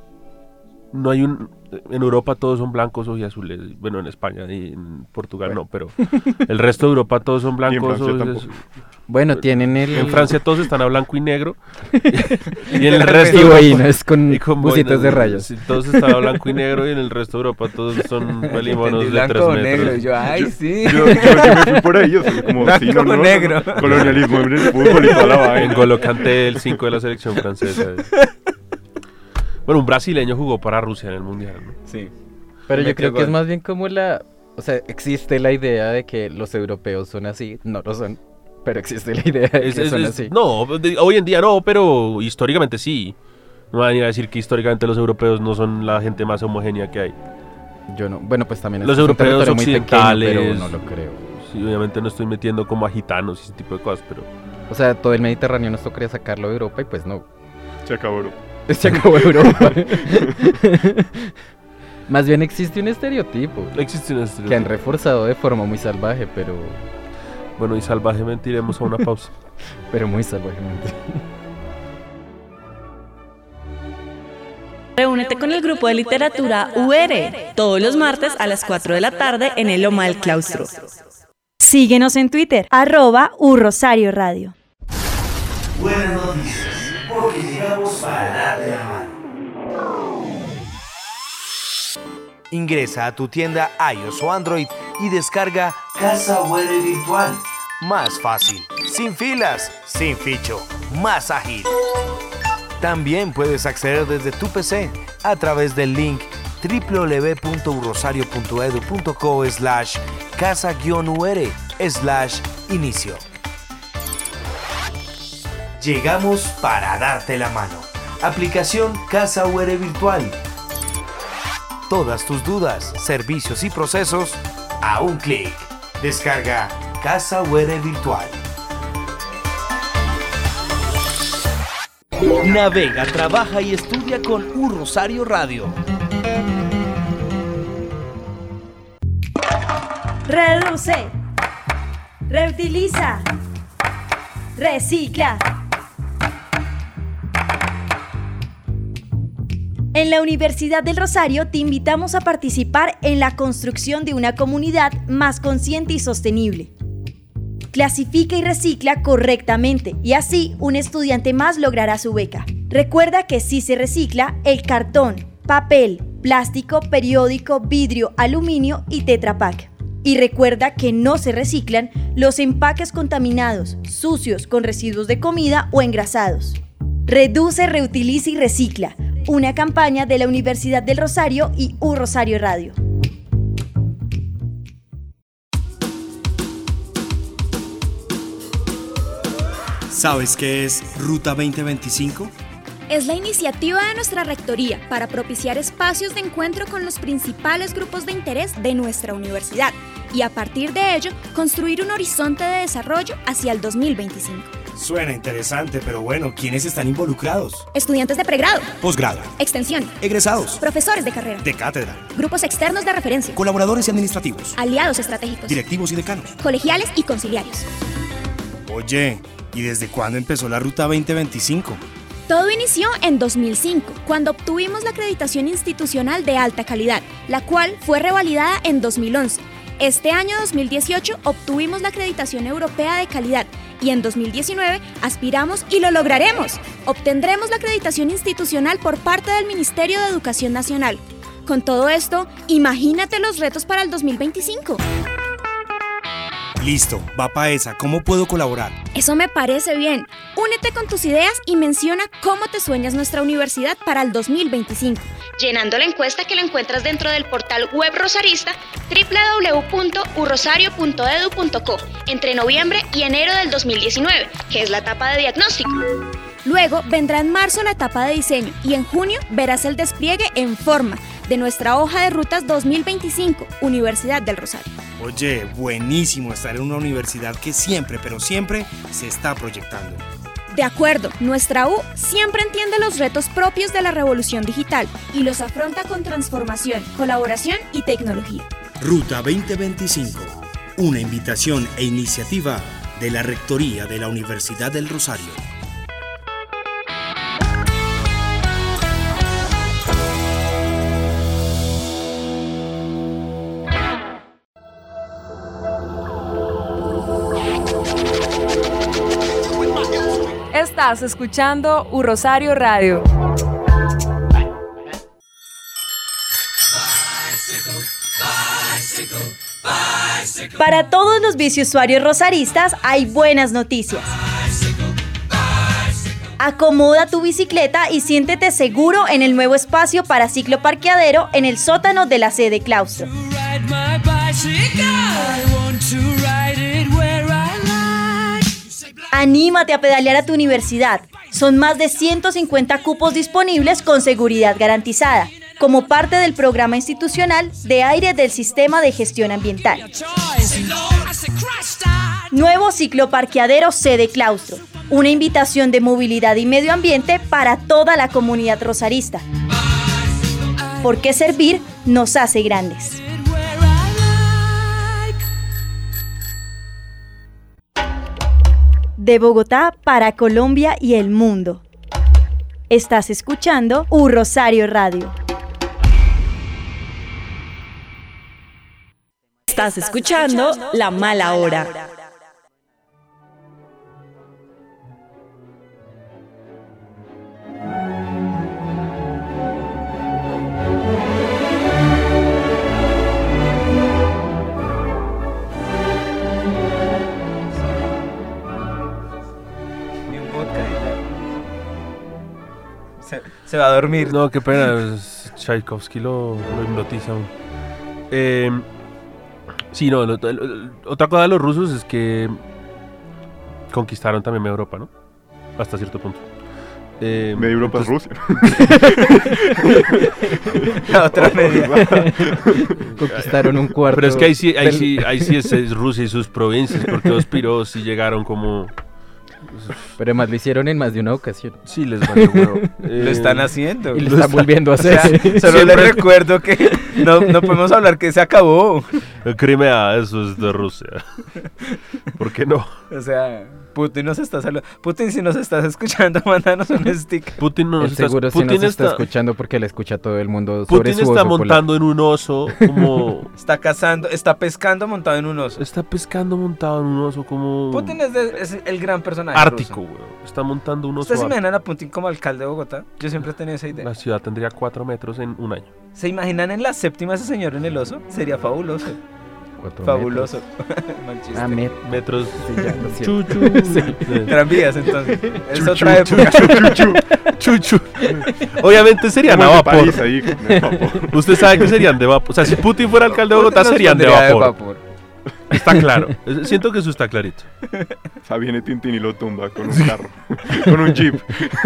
S2: en Europa todos son blancos o azules. Bueno, en España y en Portugal no, pero el resto de Europa todos son blancos.
S5: Francia tampoco.
S4: Bueno, tienen
S2: En Francia todos están a blanco y negro. Y en el
S4: y
S2: resto de Europa,
S4: boinas con
S2: y con
S4: busitos
S2: boinas,
S4: de rayas.
S2: sí, todos están a blanco y negro, y en el resto de Europa todos son pelímonos de 3
S3: blanco o
S2: metros.
S3: negro. Y yo, ay, sí.
S5: Yo me fui por ahí, o sea, como
S3: Blanco
S5: sí, no,
S3: o negro.
S5: colonialismo en el fútbol y toda la vaina.
S2: En N'Golo Kanté, el 5 de la selección francesa. Bueno, un brasileño jugó para Rusia en el Mundial, ¿no?
S3: Sí.
S4: Pero yo
S3: Metió
S4: creo que es
S3: gol.
S4: más bien como o sea, existe la idea de que los europeos son así, no lo son, pero existe la idea de que son así.
S2: No, hoy en día no, pero históricamente sí. No van a ir a decir que históricamente los europeos no son la gente más homogénea que hay.
S4: Yo no, bueno, pues también
S2: Los
S4: es un
S2: europeos
S4: territorio muy pequeño,
S2: occidentales.
S4: pero no lo creo.
S2: Sí, obviamente no estoy metiendo como a gitanos y ese tipo de cosas, pero...
S4: O sea, todo el Mediterráneo nos tocaría sacarlo de Europa y pues no.
S5: Se acabó, bro.
S4: Se acabó Europa. Más bien existe un estereotipo
S2: Existe un
S4: que han
S2: estereotipo.
S4: reforzado de forma muy salvaje, pero
S2: Bueno, y salvajemente iremos a una pausa.
S4: muy salvajemente.
S1: Reúnete con el grupo de literatura UR todos los martes a las 4 de la tarde en el Loma del Claustro.
S6: Síguenos en Twitter, @urrosario radio.
S7: Buenas noticias, porque llegamos para darte la mano. Ingresa a tu tienda iOS o Android y descarga Casa UR Virtual. Más fácil, sin filas, sin ficho, más ágil. También puedes acceder desde tu PC a través del link www.urrosario.edu.co/casa-ur/inicio. Llegamos para darte la mano. Aplicación Casa UR Virtual. Todas tus dudas, servicios y procesos a un clic. Descarga Casa UR Virtual. Navega, trabaja y estudia con Rosario Radio.
S6: Reduce, reutiliza, recicla. En la Universidad del Rosario te invitamos a participar en la construcción de una comunidad más consciente y sostenible. Clasifica y recicla correctamente y así un estudiante más logrará su beca. Recuerda que si se recicla el cartón, papel, plástico, periódico, vidrio, aluminio y Tetra Pak. Y recuerda que no se reciclan los empaques contaminados, sucios, con residuos de comida o engrasados. Reduce, reutiliza y recicla. Una campaña de la Universidad del Rosario y Rosario Radio.
S8: ¿Sabes qué es Ruta 2025?
S9: Es la iniciativa de nuestra rectoría para propiciar espacios de encuentro con los principales grupos de interés de nuestra universidad y a partir de ello construir un horizonte de desarrollo hacia el 2025.
S8: Suena interesante, pero bueno, ¿quiénes están involucrados?
S9: Estudiantes de pregrado,
S8: Posgrado,
S9: extensión,
S8: egresados,
S9: profesores de carrera,
S8: de cátedra,
S9: grupos externos de referencia,
S8: colaboradores y administrativos,
S9: aliados estratégicos,
S8: directivos y decanos.
S9: colegiales y conciliarios.
S8: Oye, ¿y desde cuándo empezó la Ruta 2025?
S9: Todo inició en 2005, cuando obtuvimos la acreditación institucional de alta calidad, la cual fue revalidada en 2011. Este año 2018 obtuvimos la acreditación europea de calidad y en 2019 aspiramos y lo lograremos. Obtendremos la acreditación institucional por parte del Ministerio de Educación Nacional. Con todo esto, imagínate los retos para el 2025.
S8: Listo, va pa' esa. ¿Cómo puedo colaborar?
S9: Eso me parece bien. Únete con tus ideas y menciona cómo te sueñas nuestra universidad para el 2025. Llenando la encuesta que la encuentras dentro del portal web rosarista www.urrosario.edu.co entre noviembre y enero del 2019, que es la etapa de diagnóstico. Luego vendrá en marzo la etapa de diseño y en junio verás el despliegue en forma de nuestra hoja de rutas 2025, Universidad del Rosario.
S8: Oye, buenísimo estar en una universidad que siempre, pero siempre se está proyectando.
S9: De acuerdo, nuestra U siempre entiende los retos propios de la revolución digital y los afronta con transformación, colaboración y tecnología.
S8: Ruta 2025, una invitación e iniciativa de la Rectoría de la Universidad del Rosario.
S10: Estás escuchando Rosario Radio.
S6: Para todos los biciusuarios rosaristas hay buenas noticias. Acomoda tu bicicleta y siéntete seguro en el nuevo espacio para cicloparqueadero en el sótano de la sede claustro. Anímate a pedalear a tu universidad. Son más de 150 cupos disponibles con seguridad garantizada, como parte del programa institucional de aire del Sistema de Gestión Ambiental. Nuevo cicloparqueadero sede claustro. Una invitación de movilidad y medio ambiente para toda la comunidad rosarista. Porque servir nos hace grandes. De Bogotá para Colombia y el mundo. Estás escuchando Rosario Radio.
S1: Estás escuchando La Mala Hora.
S3: Se va a dormir.
S2: No, qué pena, Tchaikovsky lo hipnotiza. Sí, no, otra cosa de los rusos es que conquistaron también Europa, ¿no? Hasta cierto punto.
S5: Media Europa es Rusia.
S3: La otra media.
S4: Conquistaron un cuarto.
S2: Pero es que ahí sí es Rusia y sus provincias, porque los piros sí llegaron como...
S4: Pero además lo hicieron en más de una ocasión.
S2: Sí, les valió huevo.
S3: Lo están haciendo.
S4: Y lo están volviendo a hacer.
S3: O sea, solo les recuerdo que no podemos hablar que se acabó.
S2: Crimea, eso es de Rusia. ¿Por qué no?
S3: O sea, Putin nos está saludando. Putin, si nos estás escuchando, mándanos un stick.
S2: Putin no nos está
S4: seguro sí nos está escuchando porque le escucha a todo el mundo sobre
S2: Putin
S4: su
S2: está
S4: oso
S2: montando en un oso como...
S3: Está pescando montado en un oso.
S2: Está pescando montado en un oso como...
S3: Putin es el gran personaje
S2: ártico,
S3: ruso.
S2: güey. Está montando un oso.
S3: ¿Ustedes se imaginan a Putin como alcalde de Bogotá? Yo siempre tenía esa idea.
S2: La ciudad tendría 4 metros en un año.
S3: ¿Se imaginan en la séptima ese señor en el oso? Sería fabuloso.
S4: 4
S3: fabuloso.
S2: Metros.
S4: Sí,
S2: Chuchu.
S4: Sí.
S3: Tranvías, entonces. Es
S2: Chuchu,
S3: otra época.
S2: Chuchu. Obviamente serían a vapor.
S5: Ahí, con el vapor.
S2: Usted sabe que serían de vapor. O sea, si Putin fuera alcalde de Bogotá, serían de vapor. Está claro. Siento que eso está clarito.
S5: O sea, viene Tintín y lo tumba con un carro. Con un jeep.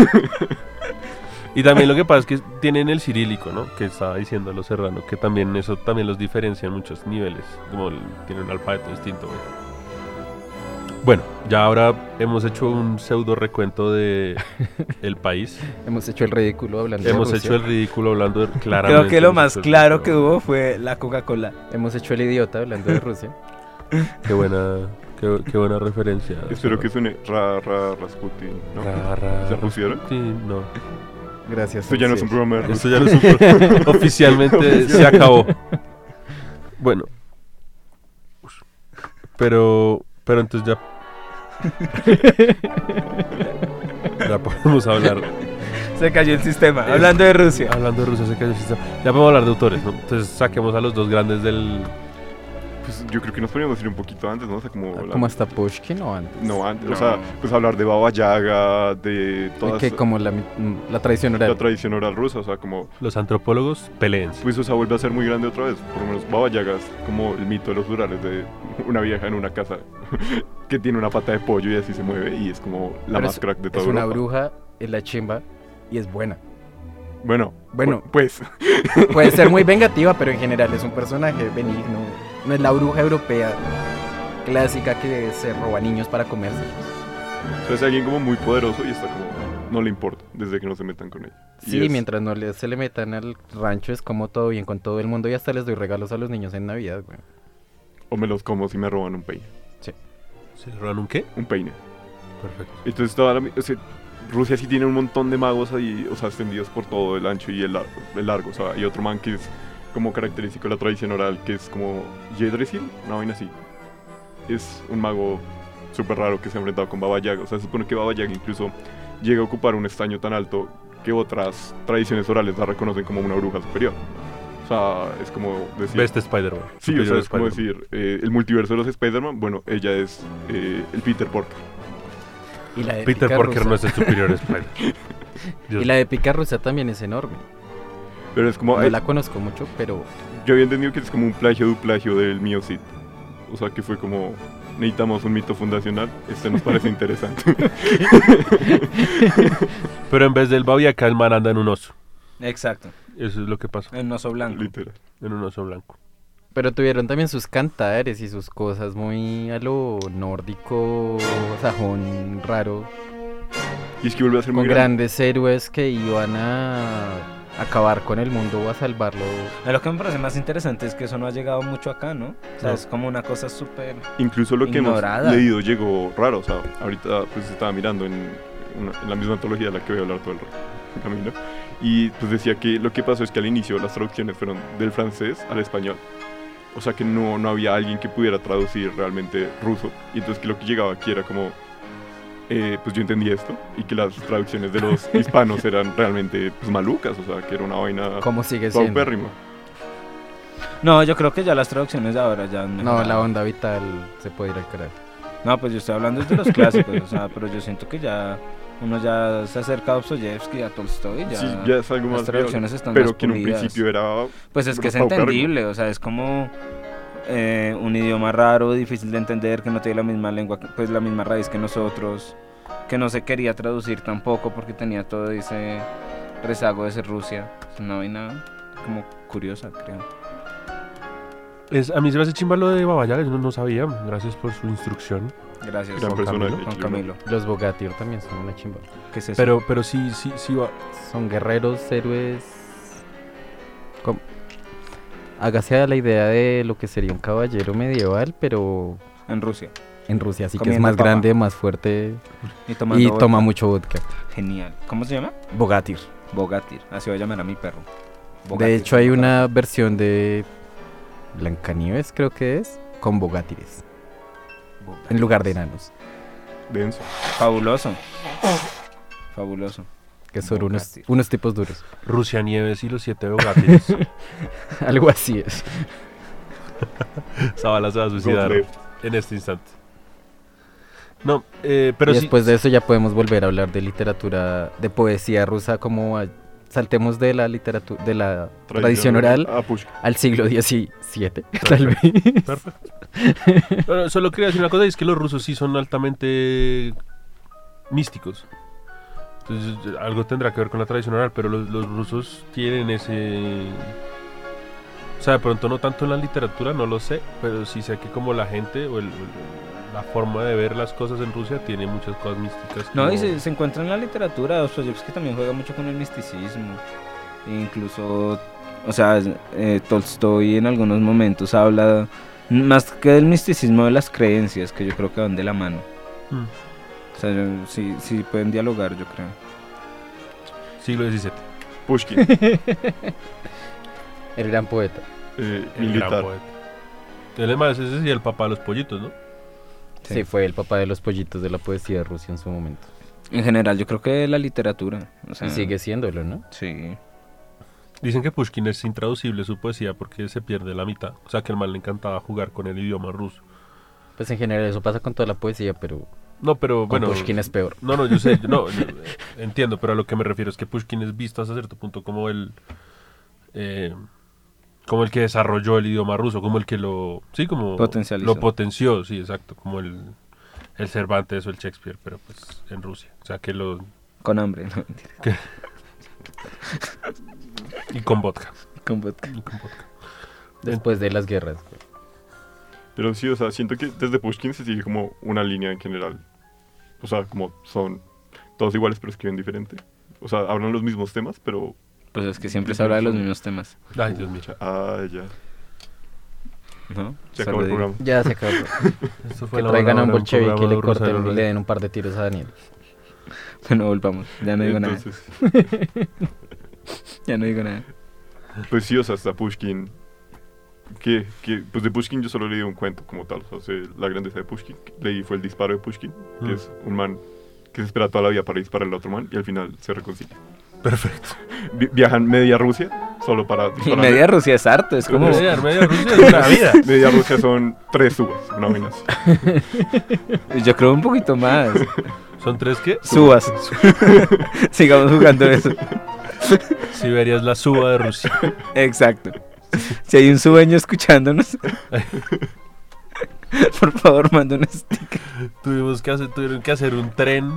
S2: Y también lo que pasa es que tienen el cirílico, ¿no? Que estaba diciendo lo Serrano, que también eso también los diferencia en muchos niveles. Como tienen un alfabeto distinto, güey. Bueno, ya ahora hemos hecho un pseudo recuento de el país.
S4: Hemos hecho el ridículo hablando de
S2: Hemos
S4: Rusia.
S2: hecho el ridículo hablando de, claramente.
S3: Creo que lo
S2: hemos
S3: más
S2: hecho el
S3: claro
S2: ridículo.
S3: que hubo fue la Coca-Cola.
S4: Hemos hecho el idiota hablando de Rusia.
S2: Qué buena referencia.
S5: Espero que suene Rasputin, ¿no? ¿Se pusieron?
S2: Sí, no.
S4: Gracias.
S5: Esto ya no es un programa de
S2: Esto
S5: Rusia.
S2: ya no es un oficialmente se acabó. Bueno. Pero entonces ya ya podemos hablar.
S3: Se cayó el sistema. Hablando de Rusia.
S2: Hablando de Rusia se cayó el sistema. Ya podemos hablar de autores, ¿no? Entonces saquemos a los dos grandes del...
S5: Pues yo creo que nos podríamos ir un poquito antes, ¿no? O sea,
S4: como hasta Pushkin o antes.
S5: No, antes. O sea, pues hablar de Baba Yaga, de todas...
S4: Que como la tradición oral.
S5: La tradición oral rusa, o sea, como...
S2: Los antropólogos peleense.
S5: Pues o sea, vuelve a ser muy grande otra vez. Por lo menos Baba Yaga es como el mito de los Urales, de una vieja en una casa que tiene una pata de pollo y así se mueve y es como la
S4: Pero
S5: más crack de toda
S4: Es una
S5: Europa.
S4: bruja, es la chimba y es buena.
S5: Bueno, pues...
S4: Puede ser muy vengativa, pero en general es un personaje benigno. No es la bruja europea clásica que se roba niños para comérselos.
S5: O sea, es alguien como muy poderoso y está como... No le importa, desde que no se metan con ella.
S4: Sí, mientras no se le metan al rancho es como todo bien con todo el mundo y hasta les doy regalos a los niños en Navidad, güey.
S5: O me los como si me roban un peine.
S4: Sí.
S2: ¿Se roban un qué?
S5: Un peine.
S2: Perfecto.
S5: Entonces Rusia sí tiene un montón de magos ahí, o sea, extendidos por todo el ancho y el largo. O sea, hay otro man que es como característico de la tradición oral, que es como Yggdrasil, una vaina así. Es un mago súper raro que se ha enfrentado con Baba Yaga. O sea, se supone que Baba Yaga incluso llega a ocupar un estaño tan alto que otras tradiciones orales la reconocen como una bruja superior. O sea, es como decir...
S2: Best Spider-Man.
S5: Sí, o sea, es como decir, el multiverso de los Spider-Man, bueno, ella es el Peter Parker.
S4: Y la de
S2: Peter Parker no es el superior Spider-Man.
S4: Y la épica rusa también es enorme.
S5: Pero es como...
S4: No la conozco mucho, pero...
S5: Yo había entendido que es como un plagio de un plagio del mío Cid. O sea, que fue como... Necesitamos un mito fundacional. Este nos parece interesante.
S2: Pero en vez del Babiaca, el man anda en un oso.
S3: Exacto.
S2: Eso es lo que pasó.
S3: En un oso blanco.
S5: Literal.
S2: En un oso blanco.
S4: Pero tuvieron también sus cantares y sus cosas muy a lo nórdico, sajón, raro.
S5: Y es que vuelve a ser muy
S4: con
S5: grande.
S4: Grandes héroes que iban a acabar con el mundo o a salvarlo.
S3: Lo que me parece más interesante es que eso no ha llegado mucho acá, ¿no? O sea,
S2: No.
S3: es como una cosa súper...
S5: Incluso lo que
S3: ignorada.
S5: hemos leído llegó raro. O sea, ahorita pues estaba mirando en la misma antología de la que voy a hablar todo el camino. Y pues decía que lo que pasó es que al inicio las traducciones fueron del francés al español. O sea que no había alguien que pudiera traducir realmente ruso. Y entonces que lo que llegaba aquí era como... pues yo entendí esto. Y que las traducciones de los hispanos eran realmente pues malucas. O sea que era una vaina...
S4: ¿Cómo sigue siendo?
S5: paupérrima.
S3: No, yo creo que ya las traducciones de ahora ya... han
S4: No,
S3: mejorado.
S4: la onda vital se puede ir al carajo.
S3: No, pues yo estoy hablando de los clásicos, o sea, pero yo siento que ya... Uno ya se acerca a Dostoyevsky, a Tolstoy, ya,
S5: Sí, ya es algo
S3: las
S5: más
S3: traducciones
S5: viable,
S3: están
S5: pero
S3: más
S5: que en un
S3: pulidas.
S5: principio era...
S3: Pues es que es
S5: paupérrimo.
S3: entendible, o sea, es como un idioma raro, difícil de entender, que no tiene la misma lengua, pues la misma raíz que nosotros, que no se quería traducir tampoco porque tenía todo ese rezago de ser Rusia. Es una vaina como curiosa, creo.
S2: A mí se me hace chimba lo de Baba Yaga, yo no sabía. Gracias por su instrucción.
S3: Gracias,
S5: Gran
S3: Juan
S5: personaje,
S3: Camilo. Juan Camilo.
S4: Los Bogatyr también son una chimba.
S3: ¿Qué es eso?
S2: Pero sí va.
S4: Son guerreros, héroes. Hágase a la idea de lo que sería un caballero medieval, pero
S3: En Rusia.
S4: en Rusia, así que es
S3: Comiendo
S4: más
S3: papa.
S4: grande, más fuerte
S3: Y, tomando
S4: y
S3: vodka.
S4: toma mucho vodka.
S3: Genial. ¿Cómo se llama?
S4: Bogatyr.
S3: Bogatyr. Así voy a llamar a mi perro.
S4: De
S3: Bogatyr.
S4: hecho, hay una versión de Blancanieves, creo que es, con Bogatyres, en lugar de enanos,
S5: denso.
S3: Fabuloso. Fabuloso.
S4: que son
S3: Bogatyr.
S4: unos tipos duros.
S2: Rusia Nieves y los 7 Bogatyrs.
S4: Algo así es.
S2: Zabala se va a suicidar
S5: Godlev.
S2: en este instante. No, pero
S4: Y
S2: sí.
S4: después de eso ya podemos volver a hablar de literatura, de poesía rusa, como saltemos de la literatura, de la tradición oral
S5: A Pushkin.
S4: al siglo XVII, tal vez.
S2: Perfecto. Bueno, solo quería decir una cosa, y es que los rusos sí son altamente místicos. Entonces algo tendrá que ver con la tradición oral, pero los rusos tienen ese... O sea, de pronto no tanto en la literatura, no lo sé, pero sí sé que como la gente o la forma de ver las cosas en Rusia tiene muchas cosas místicas.
S3: No,
S2: como-
S3: y se encuentra en la literatura, Dostoyevsky también juega mucho con el misticismo. Incluso, o sea, Tolstoy en algunos momentos habla más que del misticismo de las creencias, que yo creo que van de la mano.
S2: Mm.
S3: O sea, sí pueden dialogar, yo creo.
S2: Siglo XVII.
S5: Pushkin,
S4: El gran poeta.
S2: El
S5: militar.
S2: gran poeta. Él es más, ese sí el papá de los pollitos, ¿no?
S4: Sí, fue el papá de los pollitos de la poesía de Rusia en su momento.
S3: En general, yo creo que la literatura. O sea,
S4: Y sigue siéndolo, ¿no?
S3: Sí.
S2: Dicen que Pushkin es intraducible su poesía porque se pierde la mitad. O sea, que al man le encantaba jugar con el idioma ruso.
S4: Pues en general eso pasa con toda la poesía, pero
S2: No, pero
S4: con
S2: bueno...
S4: Pushkin es peor.
S2: No, yo sé, yo entiendo, pero a lo que me refiero es que Pushkin es visto hasta cierto punto como el que desarrolló el idioma ruso, como el que lo
S3: Potencializó.
S2: lo potenció, sí, exacto, como el Cervantes o el Shakespeare, pero pues en Rusia, o sea, que lo
S3: Con hambre, no, mentira.
S2: y con vodka.
S3: Con vodka.
S4: Después de las guerras.
S5: Pero sí, o sea, siento que desde Pushkin se sigue como una línea en general. O sea, como son todos iguales pero escriben diferente. O sea, hablan los mismos temas, pero...
S3: Pues es que siempre se habla de los mismos temas,
S2: Ay, Dios mío.
S5: Ya.
S3: ¿no?
S5: Se acabó el programa.
S4: Ya se acabó.
S2: Esto fue
S4: Que
S2: la
S4: traigan a un
S2: palabra,
S4: bolchevique y
S2: programa
S4: le
S2: de
S4: corten
S2: Rosario
S4: y le den un par de tiros a Daniel.
S3: Bueno, volvamos. Ya no digo nada.
S5: Entonces,
S3: Ya no digo nada.
S5: pues sí, o sea, hasta Pushkin... pues de Pushkin yo solo leí un cuento como tal. O sea, la grandeza de Pushkin. Leí fue El disparo de Pushkin, que es un man que se espera toda la vida para dispararle a otro man y al final se reconcilia.
S2: Perfecto.
S5: Viajan media Rusia solo para
S3: Y
S5: dispararle.
S3: media Rusia es harto, es como...
S2: Media Rusia es una vida.
S5: Media Rusia son 3 subas, una vaina así.
S3: Yo creo un poquito más.
S2: ¿Son 3 qué?
S3: Subas. Sigamos jugando eso.
S2: Siberia es la suba de Rusia.
S3: Exacto. Si hay un sueño escuchándonos, por favor, manda un sticker.
S2: Tuvieron que hacer un tren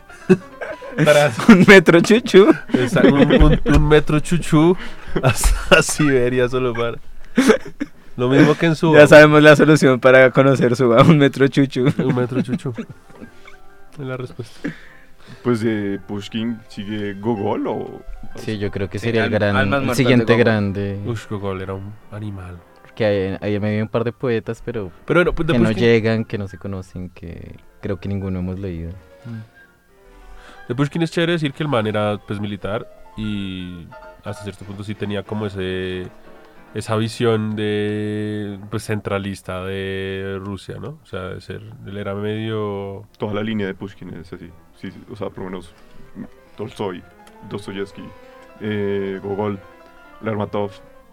S3: Un metro chuchu.
S2: un metro chuchú hasta Siberia solo para... Lo mismo que en Suba.
S3: Ya sabemos la solución para conocer Suba, un metro chuchu.
S2: Un metro chuchú. Es la respuesta.
S5: Pues de Pushkin sigue Gogol o...
S4: Sí, yo creo que
S3: Sí,
S4: sería
S3: Almas
S4: el
S3: Muertas
S4: siguiente
S3: de Gogol.
S4: grande.
S2: Ush, Gogol era un animal.
S4: Que ahí me un par de poetas, pero
S2: Bueno, pues de
S4: que no
S2: Pushkin,
S4: llegan, que no se conocen, que creo que ninguno hemos leído.
S2: de Pushkin es chévere decir que el man era pues militar y hasta cierto punto sí tenía como esa visión de pues centralista de Rusia, ¿no? O sea, él era medio...
S5: Toda la línea de Pushkin es así. Sí, o sea, por lo menos Tolstoy, Dostoyevsky, Gogol, Lermontov,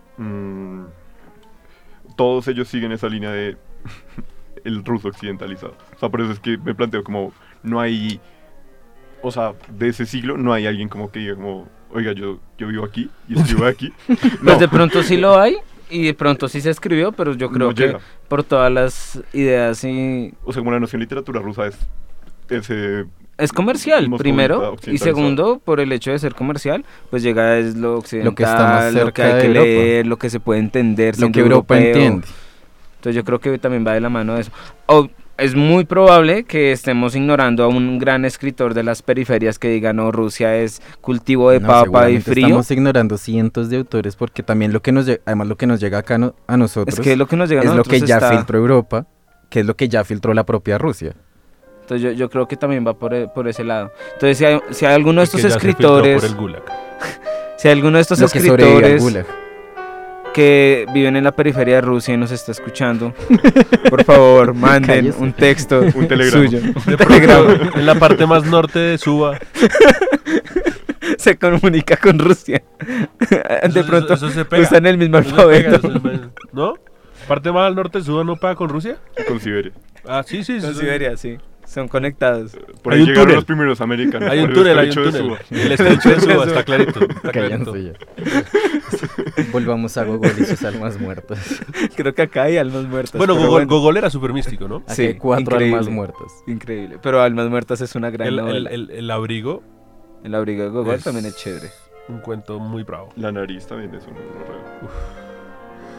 S5: todos ellos siguen esa línea de el ruso occidentalizado. O sea, por eso es que me planteo como no hay, o sea, de ese siglo no hay alguien como que diga como, oiga, yo vivo aquí y escribo aquí.
S3: Pues de pronto sí lo hay y de pronto sí se escribió, pero yo creo
S5: No
S3: que
S5: llega.
S3: por todas las ideas y...
S5: O sea, como la noción de literatura rusa es ese...
S3: Es comercial,
S5: Cosmopolita,
S3: primero, y
S5: occidentalizado.
S3: segundo, por el hecho de ser comercial, pues llega es lo occidental,
S4: Lo que está más
S3: lo que
S4: cerca
S3: hay
S4: de
S3: que
S4: Europa.
S3: leer, lo que se puede entender,
S4: Lo
S3: siendo
S4: que Europa
S3: europeo.
S4: entiende.
S3: Entonces yo creo que también va de la mano de eso. O es muy probable que estemos ignorando a un gran escritor de las periferias que diga, no, Rusia es cultivo de
S4: No,
S3: papa y
S4: seguramente
S3: frío.
S4: Estamos ignorando cientos de autores porque también lo que nos llega, además lo que nos llega acá a nosotros
S3: Es que lo que nos llega a
S4: es lo
S3: nosotros
S4: que ya
S3: está-
S4: filtró Europa, que es lo que ya filtró la propia Rusia.
S3: Entonces yo creo que también va por ese lado. Entonces si hay alguno de estos
S2: que ya se filtró
S3: escritores,
S2: por el Gulag.
S3: si hay alguno de estos
S4: Lo que sobrevive al
S3: escritores
S4: Gulag.
S3: que viven en la periferia de Rusia y nos está escuchando, por favor, manden
S4: Cállese.
S3: un texto
S5: Un telegrama.
S3: suyo.
S2: De pronto, en la parte más norte de Suba.
S3: Se comunica con Rusia. De pronto
S2: eso se pega.
S3: usan el mismo
S2: Eso se pega,
S3: alfabeto.
S2: ¿No? ¿Parte más al norte de Suba no pega con Rusia?
S5: Con Siberia.
S2: Ah, sí.
S3: Con Siberia, sí. Son conectados.
S5: Por
S2: Hay
S5: ahí
S2: un
S5: llegaron
S2: túnel.
S5: los primeros americanos.
S2: Hay un
S5: por el
S2: túnel,
S5: estrecho de Suba.
S2: El estrecho de Suba, está clarito. Está clarito.
S4: Cállense ya. Volvamos a Gogol y sus almas muertas.
S3: Creo que acá hay almas muertas.
S2: Bueno,
S3: pero
S2: Gogol era súper místico, ¿no?
S4: Aquí
S3: Sí,
S4: hay 4
S3: increíble.
S4: almas muertas.
S3: Increíble. Pero Almas Muertas es una gran novela.
S2: El abrigo,
S3: El abrigo de Gogol
S2: es-
S3: también es chévere.
S2: un cuento muy bravo.
S5: La nariz también es un horror.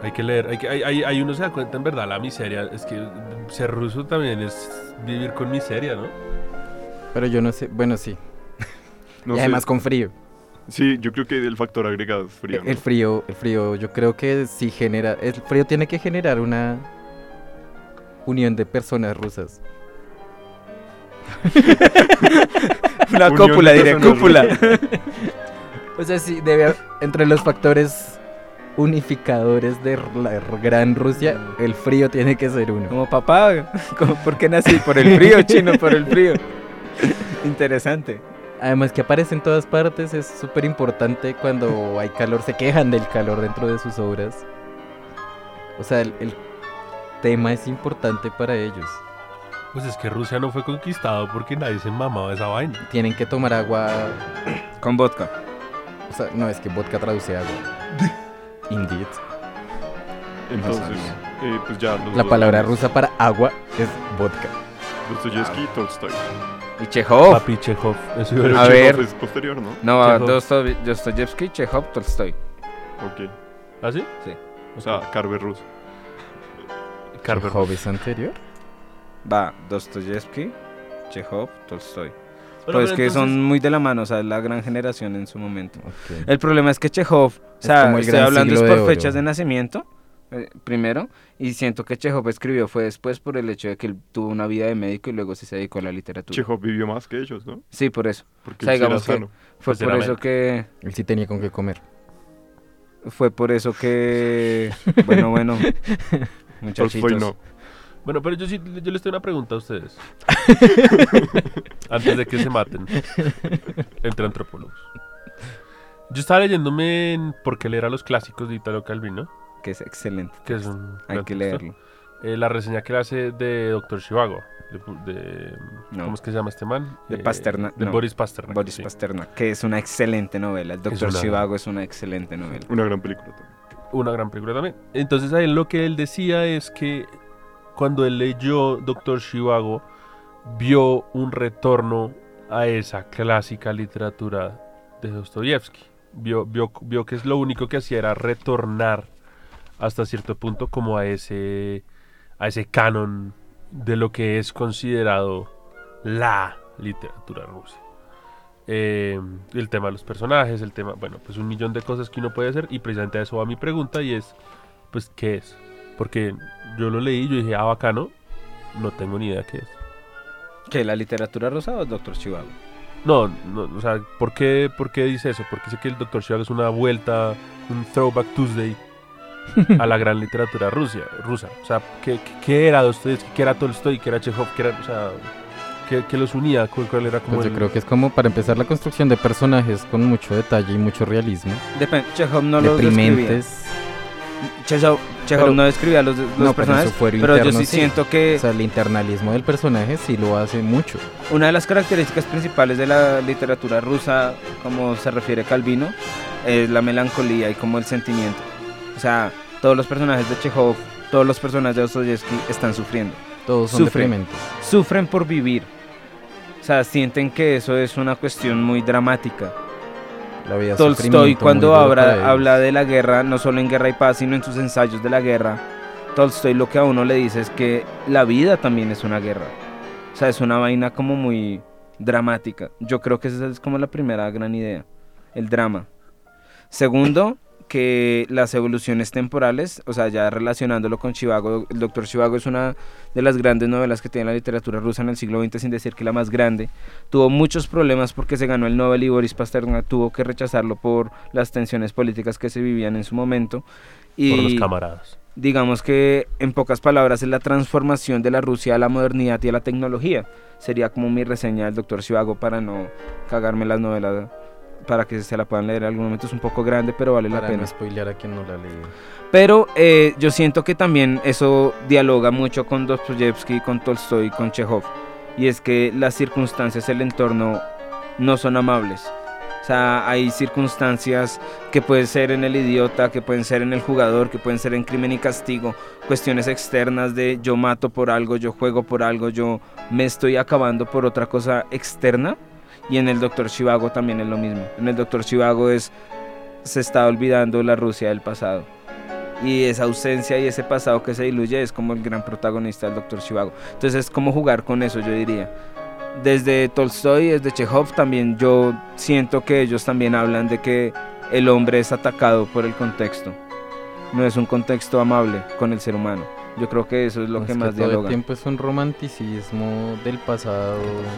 S2: Hay que leer, hay uno se da cuenta en verdad la miseria. Es que ser ruso también es vivir con miseria, ¿no?
S4: Pero yo no sé, bueno, sí.
S5: No
S4: y
S5: sé.
S4: además con frío.
S5: Sí, yo creo que el factor agregado es frío, ¿no?
S4: El frío, yo creo que sí genera, el frío tiene que generar una unión de personas rusas.
S3: Una
S5: Unión
S3: cúpula,
S5: de
S3: diré,
S5: personas
S3: cúpula.
S4: O sea, sí, debe haber, entre los factores unificadores de la gran Rusia, el frío tiene que ser uno.
S3: Como papá, ¿por qué nací? Por el frío, chino, por el frío. Interesante.
S4: Además que aparece en todas partes, es súper importante cuando hay calor, se quejan del calor dentro de sus obras. O sea, el tema es importante para ellos.
S2: Pues es que Rusia no fue conquistado porque nadie se mamaba esa vaina.
S4: Tienen que tomar agua,
S3: Con vodka.
S4: o sea, no, es que vodka traduce agua. Indeed.
S5: Entonces, pues ya...
S4: La palabra rusa para agua es vodka.
S5: Dostoyevsky y Tolstoy.
S3: Y Chekhov.
S2: Papi Chekhov. Eso iba a
S5: Pero
S3: A
S2: decir.
S3: ver.
S5: Chekhov es posterior, ¿no?
S3: No,
S2: Chekhov.
S3: Dostoyevsky, Chekhov, Tolstoy.
S5: Ok.
S2: ¿Ah, sí?
S3: Sí.
S5: O sea, Carver ruso.
S2: Carver.
S4: ¿Chekhov es anterior?
S3: Va, Dostoyevsky, Chekhov, Tolstoy.
S2: Bueno,
S3: Pues
S2: pero
S3: que
S2: entonces-
S3: son muy de la mano, o sea, la gran generación en su momento.
S4: Ok.
S3: El problema es que Chekhov, o
S4: Es
S3: sea,
S4: como el
S3: estoy
S4: gran
S3: hablando es
S4: siglo de
S3: por
S4: oro.
S3: fechas de nacimiento, primero, y siento que Chekhov escribió fue después por el hecho de que él tuvo una vida de médico y luego se dedicó a la literatura.
S5: Chekhov vivió más que ellos, ¿no?
S3: Sí, por eso.
S5: Porque
S3: O sea,
S5: él sí era
S3: digamos que
S5: sano.
S3: fue
S2: Pues
S3: por
S2: era
S3: eso
S2: médico.
S3: que...
S4: Él sí tenía con qué comer.
S3: Fue por eso que... Bueno, muchachitos.
S5: Tolstoy no.
S2: Bueno, pero yo les tengo una pregunta a ustedes. Antes de que se maten. Entre antropólogos. Yo estaba leyéndome en Por qué leer a los clásicos de Italo Calvino,
S3: Que es excelente.
S2: que es un
S3: Hay
S2: gran
S3: que
S2: texto.
S3: leerlo.
S2: La reseña que le hace de Dr. Zhivago.
S3: No.
S2: ¿Cómo es que se llama este man?
S3: De Pasternak,
S2: De
S3: no.
S2: Boris Pasternak.
S3: Boris
S2: sí.
S3: Pasternak, que es una excelente novela. El Doctor
S2: una-
S3: Zhivago es una excelente novela.
S5: Una gran película también.
S2: Una gran película también. Entonces ahí lo que él decía es que cuando él leyó Dr. Zhivago, vio un retorno a esa clásica literatura de Dostoyevsky. Vio que es lo único que hacía era retornar hasta cierto punto como a ese canon de lo que es considerado la literatura rusa. El tema de los personajes, el tema, bueno, pues un millón de cosas que uno puede hacer, y precisamente a eso va mi pregunta, y es, pues, ¿qué es? Porque yo lo leí y yo dije, bacano, no tengo ni idea qué es.
S3: ¿Qué, la literatura rusa o el Doctor Zhivago?
S2: No, o sea, ¿por qué dice eso? Porque sé que el Dr. Zhivago es una vuelta, un throwback Tuesday a la gran literatura rusa. O sea, ¿qué era Dostoyevsky? ¿Qué era Tolstoy? ¿Qué era Chekhov? ¿Qué era, o sea, qué los unía? ¿Cuál era como
S4: Pues yo creo que es como para empezar la construcción de personajes con mucho detalle y mucho realismo.
S3: Depende, Chekhov no los describía.
S4: Deprimentes.
S3: Chekhov
S4: Pero-
S3: no describía los
S4: No, pero en
S3: personajes,
S4: su fuero
S3: pero yo
S4: interno
S3: sí
S4: sí.
S3: siento que
S4: O sea, el internalismo del personaje sí lo hace mucho.
S3: una de las características principales de la literatura rusa, como se refiere Calvino, es la melancolía y como el sentimiento. O sea, todos los personajes de Chekhov, todos los personajes de Dostoyevsky están sufriendo.
S4: Todos son
S3: Sufren.
S4: deprimentes.
S3: Sufren por vivir. O sea, sienten que eso es una cuestión muy dramática.
S4: La vida es
S3: Tolstoy,
S4: sufrimiento
S3: cuando
S4: muy duro para ellos.
S3: habla de la guerra, no solo en Guerra y Paz, sino en sus ensayos de la guerra, Tolstoy lo que a uno le dice es que la vida también es una guerra. O sea, es una vaina como muy dramática. Yo creo que esa es como la primera gran idea, el drama. Segundo, que las evoluciones temporales, o sea, ya relacionándolo con Zhivago, el Doctor Zhivago es una de las grandes novelas que tiene la literatura rusa en el siglo XX, sin decir que la más grande. Tuvo muchos problemas porque se ganó el Nobel y Boris Pasternak tuvo que rechazarlo por las tensiones políticas que se vivían en su momento. Y
S2: por los camaradas.
S3: digamos que en pocas palabras es la transformación de la Rusia a la modernidad y a la tecnología. Sería como mi reseña del Doctor Zhivago para no cagarme las novelas, para que se la puedan leer en algún momento. Es un poco grande, pero vale la
S4: Para
S3: pena.
S4: no spoilear a quien no la leí.
S3: Pero yo siento que también eso dialoga mucho con Dostoyevsky, con Tolstoy, con Chekhov. Y es que las circunstancias, el entorno no son amables. O sea, hay circunstancias que pueden ser en el idiota, que pueden ser en el jugador, que pueden ser en Crimen y Castigo. Cuestiones externas de yo mato por algo, yo juego por algo, yo me estoy acabando por otra cosa externa. Y en el Doctor Zhivago también es lo mismo. En el Doctor Zhivago se está olvidando la Rusia del pasado. y esa ausencia y ese pasado que se diluye es como el gran protagonista del Dr. Zhivago. Entonces es como jugar con eso, yo diría. Desde Tolstoy, desde Chekhov también yo siento que ellos también hablan de que el hombre es atacado por el contexto. No es un contexto amable con el ser humano. Yo creo que eso es lo que más dialoga.
S4: Todo el tiempo es un romanticismo del pasado.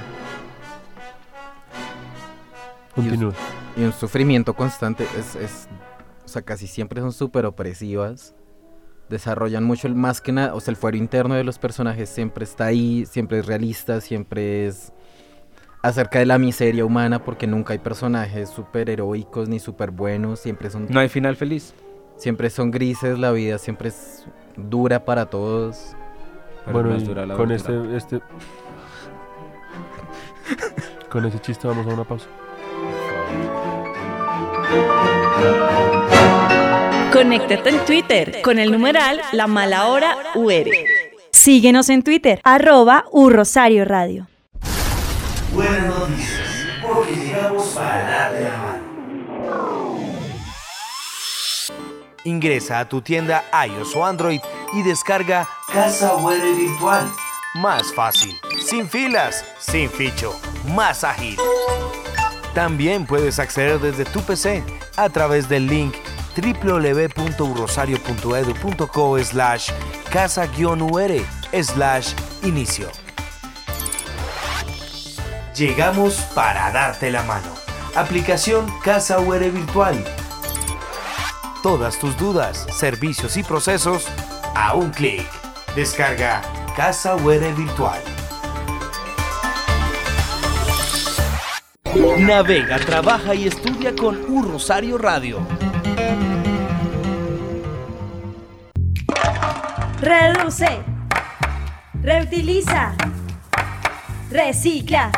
S2: Continúa.
S4: Y un sufrimiento constante. O sea, casi siempre son súper opresivas. Desarrollan mucho, más que nada, o sea, el fuero interno de los personajes siempre está ahí, siempre es realista, siempre es acerca de la miseria humana, porque nunca hay personajes súper heroicos ni súper buenos, siempre son...
S3: No hay final feliz.
S4: Siempre son grises, la vida siempre es dura para todos.
S2: Bueno, con con ese chiste vamos a una pausa.
S1: Conéctate en Twitter con el numeral La Mala Hora UR.
S6: Síguenos en Twitter, @urrosario radio.
S7: Buenas noticias, porque llegamos para darte la mano. Ingresa a tu tienda iOS o Android y descarga Casa UR Virtual. Más fácil, sin filas, sin ficho, más ágil. También puedes acceder desde tu PC a través del link www.urrosario.edu.co/casa-ur/inicio. Llegamos para darte la mano. Aplicación Casa UR Virtual. Todas tus dudas, servicios y procesos a un clic. Descarga Casa UR Virtual. Navega, trabaja y estudia con Rosario Radio.
S6: Reduce, reutiliza, recicla.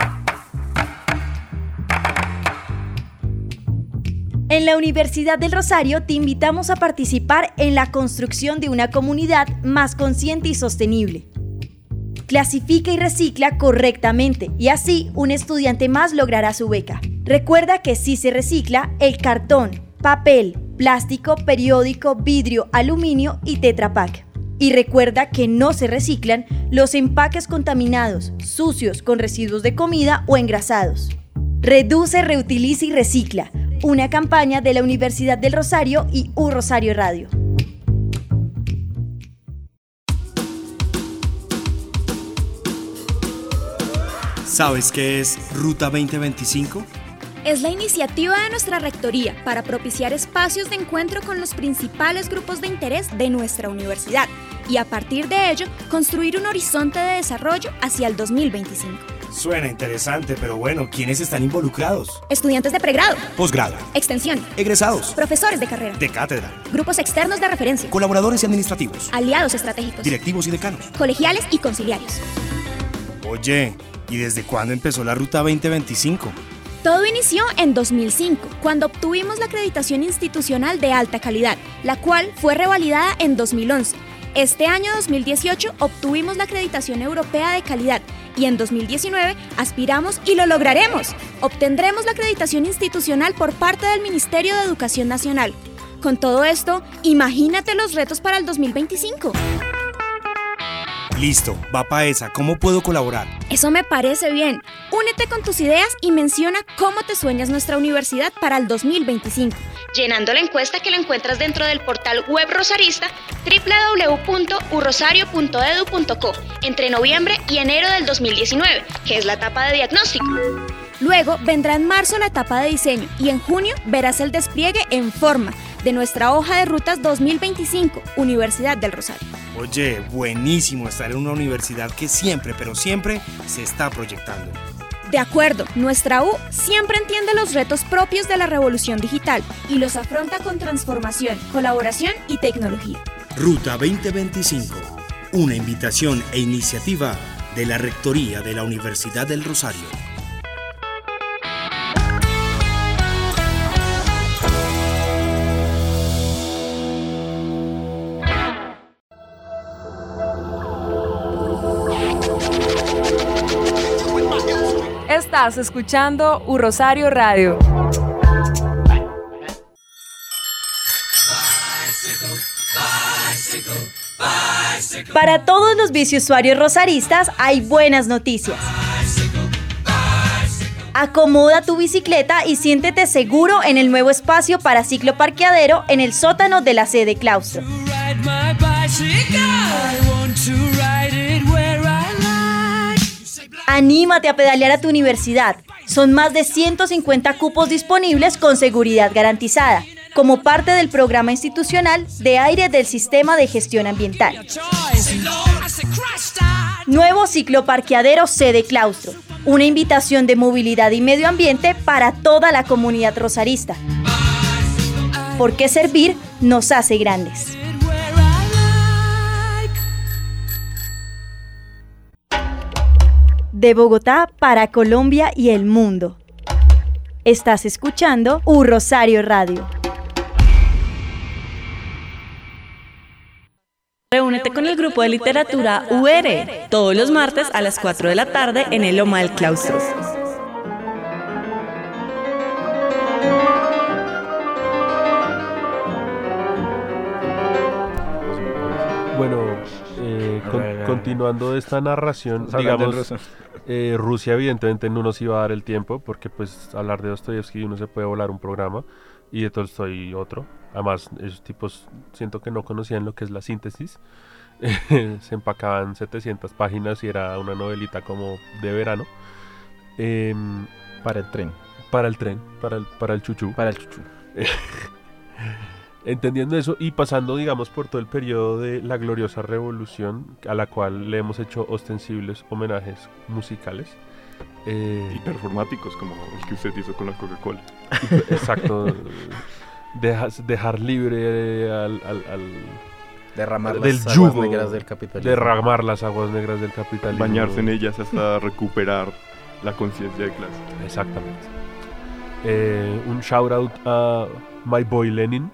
S6: En la Universidad del Rosario te invitamos a participar en la construcción de una comunidad más consciente y sostenible. Clasifica y recicla correctamente y así un estudiante más logrará su beca. Recuerda que si se recicla el cartón, papel, plástico, periódico, vidrio, aluminio y Tetra Pak. Y recuerda que no se reciclan los empaques contaminados, sucios, con residuos de comida o engrasados. Reduce, reutiliza y recicla. Una campaña de la Universidad del Rosario y Rosario Radio.
S8: ¿Sabes qué es Ruta 2025?
S9: Es la iniciativa de nuestra rectoría para propiciar espacios de encuentro con los principales grupos de interés de nuestra universidad y a partir de ello construir un horizonte de desarrollo hacia el 2025.
S8: Suena interesante, pero bueno, ¿quiénes están involucrados?
S9: Estudiantes de pregrado,
S8: Posgrado,
S9: extensión,
S8: egresados,
S9: profesores de carrera,
S8: de cátedra,
S9: grupos externos de referencia,
S8: colaboradores y administrativos,
S9: aliados estratégicos,
S8: directivos y decanos,
S9: colegiales y conciliarios.
S8: Oye, ¿y desde cuándo empezó la Ruta 2025?
S9: Todo inició en 2005, cuando obtuvimos la acreditación institucional de alta calidad, la cual fue revalidada en 2011. Este año 2018 obtuvimos la acreditación europea de calidad y en 2019 aspiramos y lo lograremos. Obtendremos la acreditación institucional por parte del Ministerio de Educación Nacional. Con todo esto, imagínate los retos para el 2025.
S8: Listo, va pa' esa. ¿Cómo puedo colaborar?
S9: Eso me parece bien. Únete con tus ideas y menciona cómo te sueñas nuestra universidad para el 2025. Llenando la encuesta que la encuentras dentro del portal web rosarista www.urrosario.edu.co entre noviembre y enero del 2019, que es la etapa de diagnóstico. Luego vendrá en marzo la etapa de diseño y en junio verás el despliegue en forma de nuestra hoja de rutas 2025, Universidad del Rosario.
S8: Oye, buenísimo estar en una universidad que siempre, pero siempre se está proyectando.
S9: De acuerdo, nuestra U siempre entiende los retos propios de la revolución digital y los afronta con transformación, colaboración y tecnología.
S8: Ruta 2025, una invitación e iniciativa de la Rectoría de la Universidad del Rosario.
S10: Estás escuchando Rosario Radio.
S11: Bicycle, bicycle.
S6: Para todos los biciusuarios rosaristas hay buenas noticias. Acomoda tu bicicleta y siéntete seguro en el nuevo espacio para cicloparqueadero en el sótano de la sede claustro. Anímate a pedalear a tu universidad. Son más de 150 cupos disponibles con seguridad garantizada, como parte del programa institucional de aire del Sistema de Gestión Ambiental. Nuevo cicloparqueadero sede claustro. Una invitación de movilidad y medio ambiente para toda la comunidad rosarista. Porque servir nos hace grandes. De Bogotá para Colombia y el mundo. Estás escuchando Rosario Radio.
S1: Reúnete con el grupo de literatura UR todos los martes a las 4 de la tarde en el Loma del Claustro.
S2: Bueno, continuando esta narración, digamos, Rusia evidentemente no nos iba a dar el tiempo porque pues hablar de Dostoyevsky uno se puede volar un programa y de Tolstoy otro. Además, esos tipos siento que no conocían lo que es la síntesis. Se empacaban 700 páginas y era una novelita como de verano.
S4: Para el tren.
S2: Para el chuchú.
S4: Para el chuchú.
S2: Entendiendo eso y pasando, digamos, por todo el periodo de la gloriosa revolución, a la cual le hemos hecho ostensibles homenajes musicales.
S5: Y performáticos, como el que usted hizo con la Coca-Cola.
S2: Exacto. Dejar libre al
S4: derramar
S2: del
S4: las
S2: yugo,
S4: aguas negras del capitalismo.
S2: Derramar las aguas negras del capitalismo.
S5: Bañarse en ellas hasta recuperar la conciencia de clase.
S2: Exactamente. Un shout out a my boy Lenin.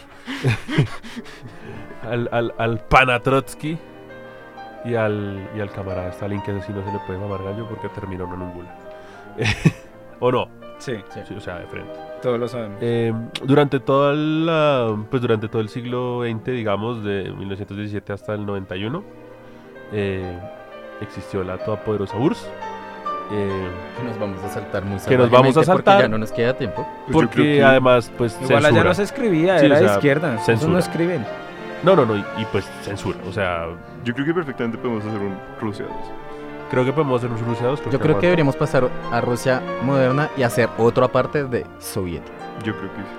S2: al pana Trotsky y al camarada Stalin, que así no se le puede mamar gallo porque terminó en un gula. ¿O no?
S3: Sí,
S2: o sea, de frente.
S3: Todos lo sabemos.
S2: Durante todo el siglo XX, digamos, de 1917 hasta el 91, existió la todopoderosa URSS.
S4: Que nos vamos a saltar muy
S2: que nos vamos a saltar
S4: porque ya no nos queda tiempo.
S2: Porque además, pues,
S3: igual
S2: censura.
S3: allá no se escribía,
S2: Sí,
S3: era
S2: o sea,
S3: de izquierda.
S2: censura.
S3: Eso no escriben.
S2: No, y pues censura. O sea,
S5: yo creo que perfectamente podemos hacer un Rusia 2.
S2: Creo que podemos hacer un Rusia 2.
S4: Yo creo que deberíamos pasar a Rusia moderna y hacer otro aparte de soviética.
S5: Yo creo que sí.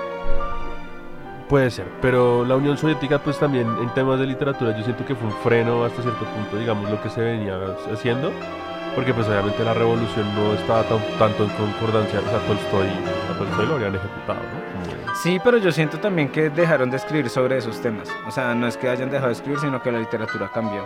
S2: Puede ser, pero la Unión Soviética pues también en temas de literatura yo siento que fue un freno hasta cierto punto, digamos, lo que se venía haciendo, porque pues obviamente la revolución no estaba tanto en concordancia, o sea, a Tolstoy lo habían ejecutado, ¿no?
S3: Sí, pero yo siento también que dejaron de escribir sobre esos temas, o sea, no es que hayan dejado de escribir, sino que la literatura cambió,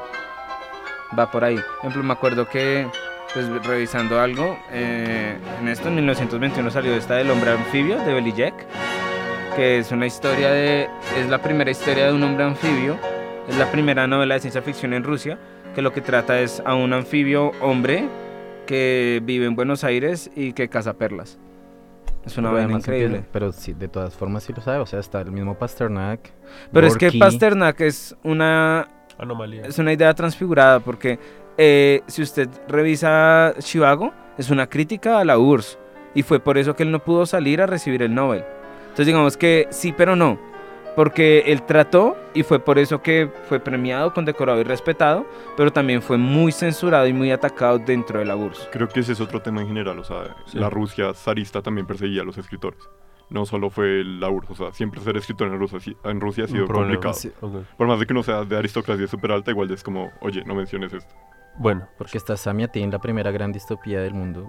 S3: va por ahí. Por ejemplo, me acuerdo que, pues revisando algo, en 1921 salió esta del hombre anfibio de Beligeck, que es una historia es la primera historia de un hombre anfibio, es la primera novela de ciencia ficción en Rusia, que lo que trata es a un anfibio hombre que vive en Buenos Aires y que caza perlas. Es una vaina increíble.
S4: Pero sí, de todas formas sí lo sabe, o sea, está el mismo Pasternak.
S3: Pero
S4: Gorky.
S3: es que Pasternak es una
S2: anomalía.
S3: Es una idea transfigurada, porque si usted revisa Chivago, es una crítica a la URSS, y fue por eso que él no pudo salir a recibir el Nobel. Entonces digamos que sí, pero no, porque él trató y fue por eso que fue premiado, condecorado y respetado, pero también fue muy censurado y muy atacado dentro de la URSS.
S5: Creo que ese es otro tema en general, o sea,
S2: sí.
S5: La Rusia zarista también perseguía a los escritores. No solo fue la URSS, o sea, siempre ser escritor en Rusia ha sido complicado.
S2: Sí, okay.
S5: Por más de que no sea de aristocracia súper alta, igual es como, oye, no menciones esto.
S2: Bueno.
S4: Porque está Samiatin, la primera gran distopía del mundo,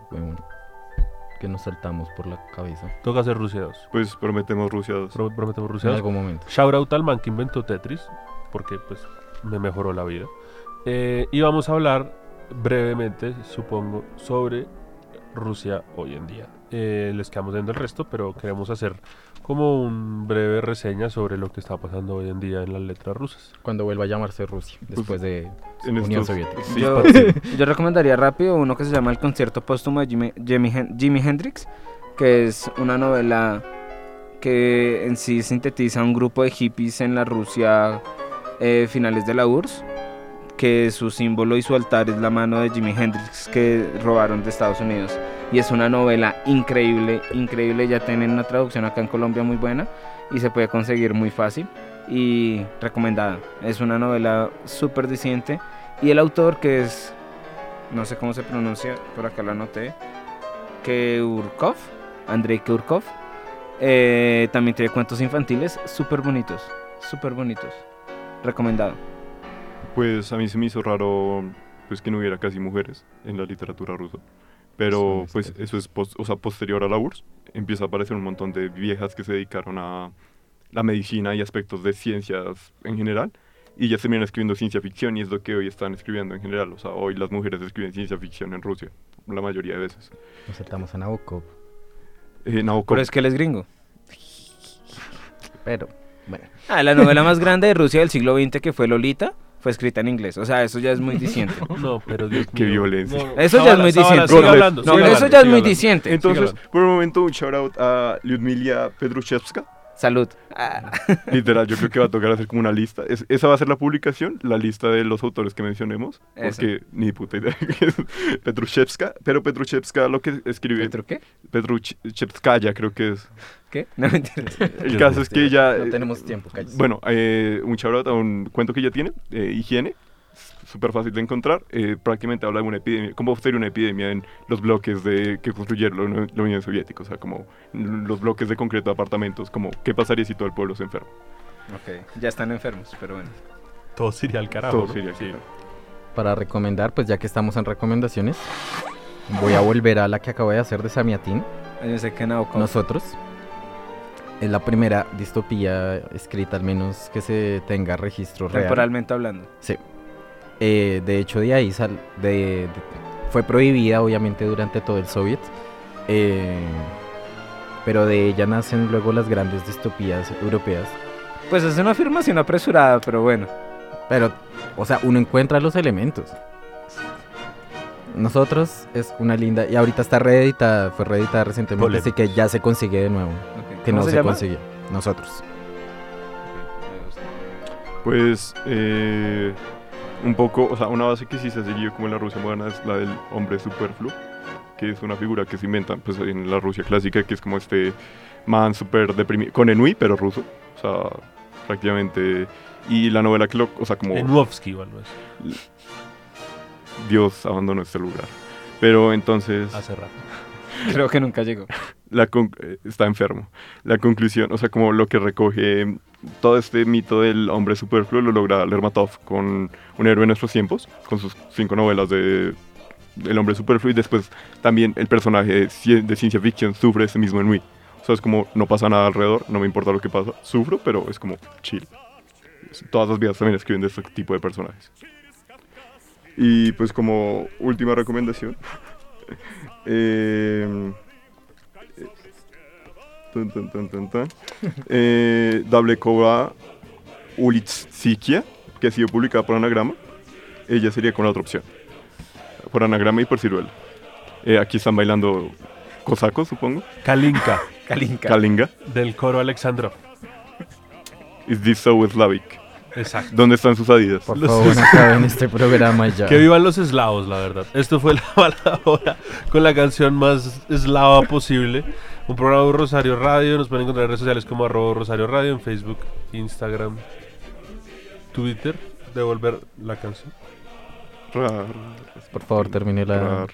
S4: que nos saltamos por la cabeza.
S2: Toca hacer Rusia 2.
S5: Pues prometemos Rusia 2.
S2: Prometemos Rusia 2.
S4: En algún momento.
S2: Shout out al man que inventó Tetris, porque pues me mejoró la vida. Y vamos a hablar brevemente, supongo, sobre Rusia hoy en día. Les quedamos dando el resto, pero queremos hacer como un breve reseña sobre lo que está pasando hoy en día en las letras rusas.
S4: Cuando vuelva a llamarse Rusia, después de Unión Soviética.
S5: Sí,
S3: yo recomendaría rápido uno que se llama El concierto póstumo de Jimi Hendrix, que es una novela que en sí sintetiza un grupo de hippies en la Rusia finales de la URSS, que su símbolo y su altar es la mano de Jimi Hendrix que robaron de Estados Unidos. Y es una novela increíble, increíble. Ya tienen una traducción acá en Colombia muy buena y se puede conseguir muy fácil y recomendada. Es una novela súper diciente y el autor, que es, no sé cómo se pronuncia, por acá lo anoté, Keurkov, Andrei Keurkov, también tiene cuentos infantiles súper bonitos, recomendado.
S5: Pues a mí se me hizo raro pues que no hubiera casi mujeres en la literatura rusa. Pero pues eso es posterior a la URSS. Empieza a aparecer un montón de viejas que se dedicaron a la medicina y aspectos de ciencias en general. Y ya se terminan escribiendo ciencia ficción y es lo que hoy están escribiendo en general. O sea, hoy las mujeres escriben ciencia ficción en Rusia, la mayoría de veces.
S4: Nos saltamos a Nabokov.
S5: Nabokov.
S3: Pero es que él es gringo.
S4: Pero, bueno.
S3: La novela más grande de Rusia del siglo XX, que fue Lolita, fue escrita en inglés. O sea, eso ya es muy diciente.
S2: No, pero Dios
S5: Qué
S2: mío.
S5: violencia.
S2: No,
S3: eso ya es muy diciente.
S2: Sigue hablando,
S3: No,
S2: sigue
S3: eso
S2: hablando,
S3: ya es
S2: sigue
S3: muy
S2: hablando.
S3: diciente.
S5: Entonces, por un momento, un shout out a Lyudmila Pedrushevska.
S3: Salud.
S5: Literal, yo creo que va a tocar hacer como una lista. Esa va a ser la publicación, la lista de los autores que mencionemos. Porque ni puta idea que es Petrushevska. Pero Petrushevska lo que escribe...
S3: ¿Petru qué?
S5: Petrushevskaya creo que es.
S3: ¿Qué? No, mentira.
S5: El caso es que ella...
S4: No tenemos tiempo, cállese.
S5: Bueno, un shout out a un cuento que ella tiene, Higiene. Súper fácil de encontrar. Prácticamente habla de una epidemia, cómo sería una epidemia en los bloques que construyeron la Unión Soviética, o sea, como los bloques de concreto de apartamentos, como qué pasaría si todo el pueblo se enferma.
S3: Ok, ya están enfermos, pero bueno.
S2: Todo sería al carajo.
S5: Todo
S2: ¿no?
S5: sería
S2: Sí.
S4: Para recomendar, pues ya que estamos en recomendaciones, voy a volver a la que acabo de hacer de Samiatin.
S3: Yo sé que Nabokov.
S4: Nosotros. Es la primera distopía escrita, al menos que se tenga registro real.
S3: Temporalmente hablando.
S4: Sí. De hecho, de ahí fue prohibida, obviamente, durante todo el soviet. Pero de ella nacen luego las grandes distopías europeas.
S3: Pues es una afirmación apresurada, pero bueno.
S4: Pero, o sea, uno encuentra los elementos. Nosotros es una linda... Y ahorita está reeditada, fue reeditada recientemente,
S2: Polémica.
S4: así que ya se consigue de nuevo.
S3: Okay.
S4: Que
S3: ¿Cómo
S4: no
S3: se
S4: se
S3: llama?
S4: consigue. Nosotros.
S5: Pues, un poco, o sea, una base que sí se ha seguido como en la Rusia moderna es la del hombre superfluo, que es una figura que se inventan pues, en la Rusia clásica, que es como este man súper deprimido, con Enui, pero ruso, o sea, prácticamente, y la novela que o sea, como...
S2: Enuovsky o algo así.
S5: Dios abandonó este lugar, pero entonces...
S2: Hace rato.
S3: Creo que nunca llegó.
S5: Está enfermo. La conclusión, o sea, como lo que recoge todo este mito del hombre superfluo lo logra Lermontov con Un héroe de nuestros tiempos, con sus 5 novelas del hombre superfluo, y después también el personaje de ciencia ficción sufre ese mismo ennui. O sea, es como no pasa nada alrededor, no me importa lo que pasa, sufro, pero es como chill. Todas las vidas también escriben de este tipo de personajes. Y pues como última recomendación... Dablekova Ulitsikia, que ha sido publicada por Anagrama. Ella sería con la otra opción, por Anagrama y por Ciruela. Aquí están bailando cosacos, supongo.
S2: Kalinka,
S5: Kalinga.
S2: del coro Alexandrov.
S5: Is this so Slavic?
S2: Exacto.
S5: ¿Dónde están sus Adidas?
S4: Por favor, acaben este programa ya.
S2: Que vivan los eslavos, la verdad. Esto fue La Mala Hora con la canción más eslava posible. Un programa de Rosario Radio. Nos pueden encontrar en redes sociales como @Rosario Radio, en Facebook, Instagram, Twitter. Devolver la canción.
S4: Por favor, termine la...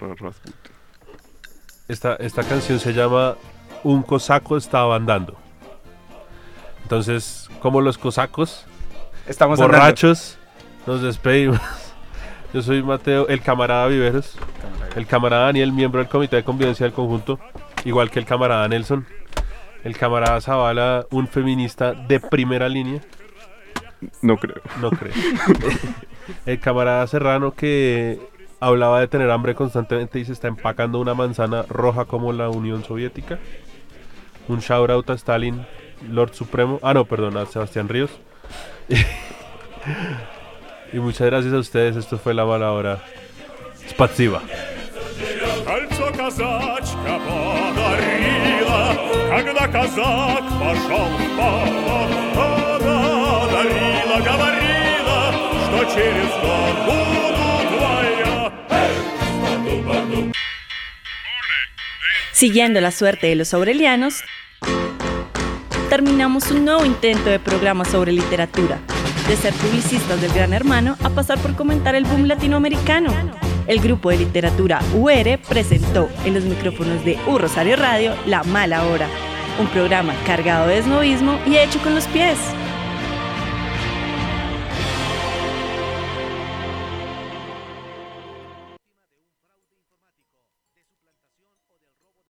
S2: Esta canción se llama Un cosaco estaba andando. Entonces, como los cosacos,
S3: Estamos
S2: borrachos, nos despedimos. Yo soy Mateo, el camarada Viveros, el camarada Daniel, miembro del comité de convivencia del conjunto, igual que el camarada Nelson, el camarada Zavala, un feminista de primera línea.
S5: No creo.
S2: No creo. El camarada Serrano, que hablaba de tener hambre constantemente y se está empacando una manzana roja como la Unión Soviética. Un shout out a Stalin, Lord Supremo. No, perdón, a Sebastián Ríos. Y muchas gracias a ustedes. Esto fue La Mala Hora. Спасибо.
S11: Кольцо казачка подарила, когда казак пошел в поход, подарила, говорила. через год буду твоя.
S1: Siguiendo la suerte de los aurelianos, terminamos un nuevo intento de programa sobre literatura, de ser publicistas del Gran Hermano a pasar por comentar el boom latinoamericano. El grupo de literatura UR presentó en los micrófonos de Rosario Radio La Mala Hora, un programa cargado de esnovismo y hecho con los pies.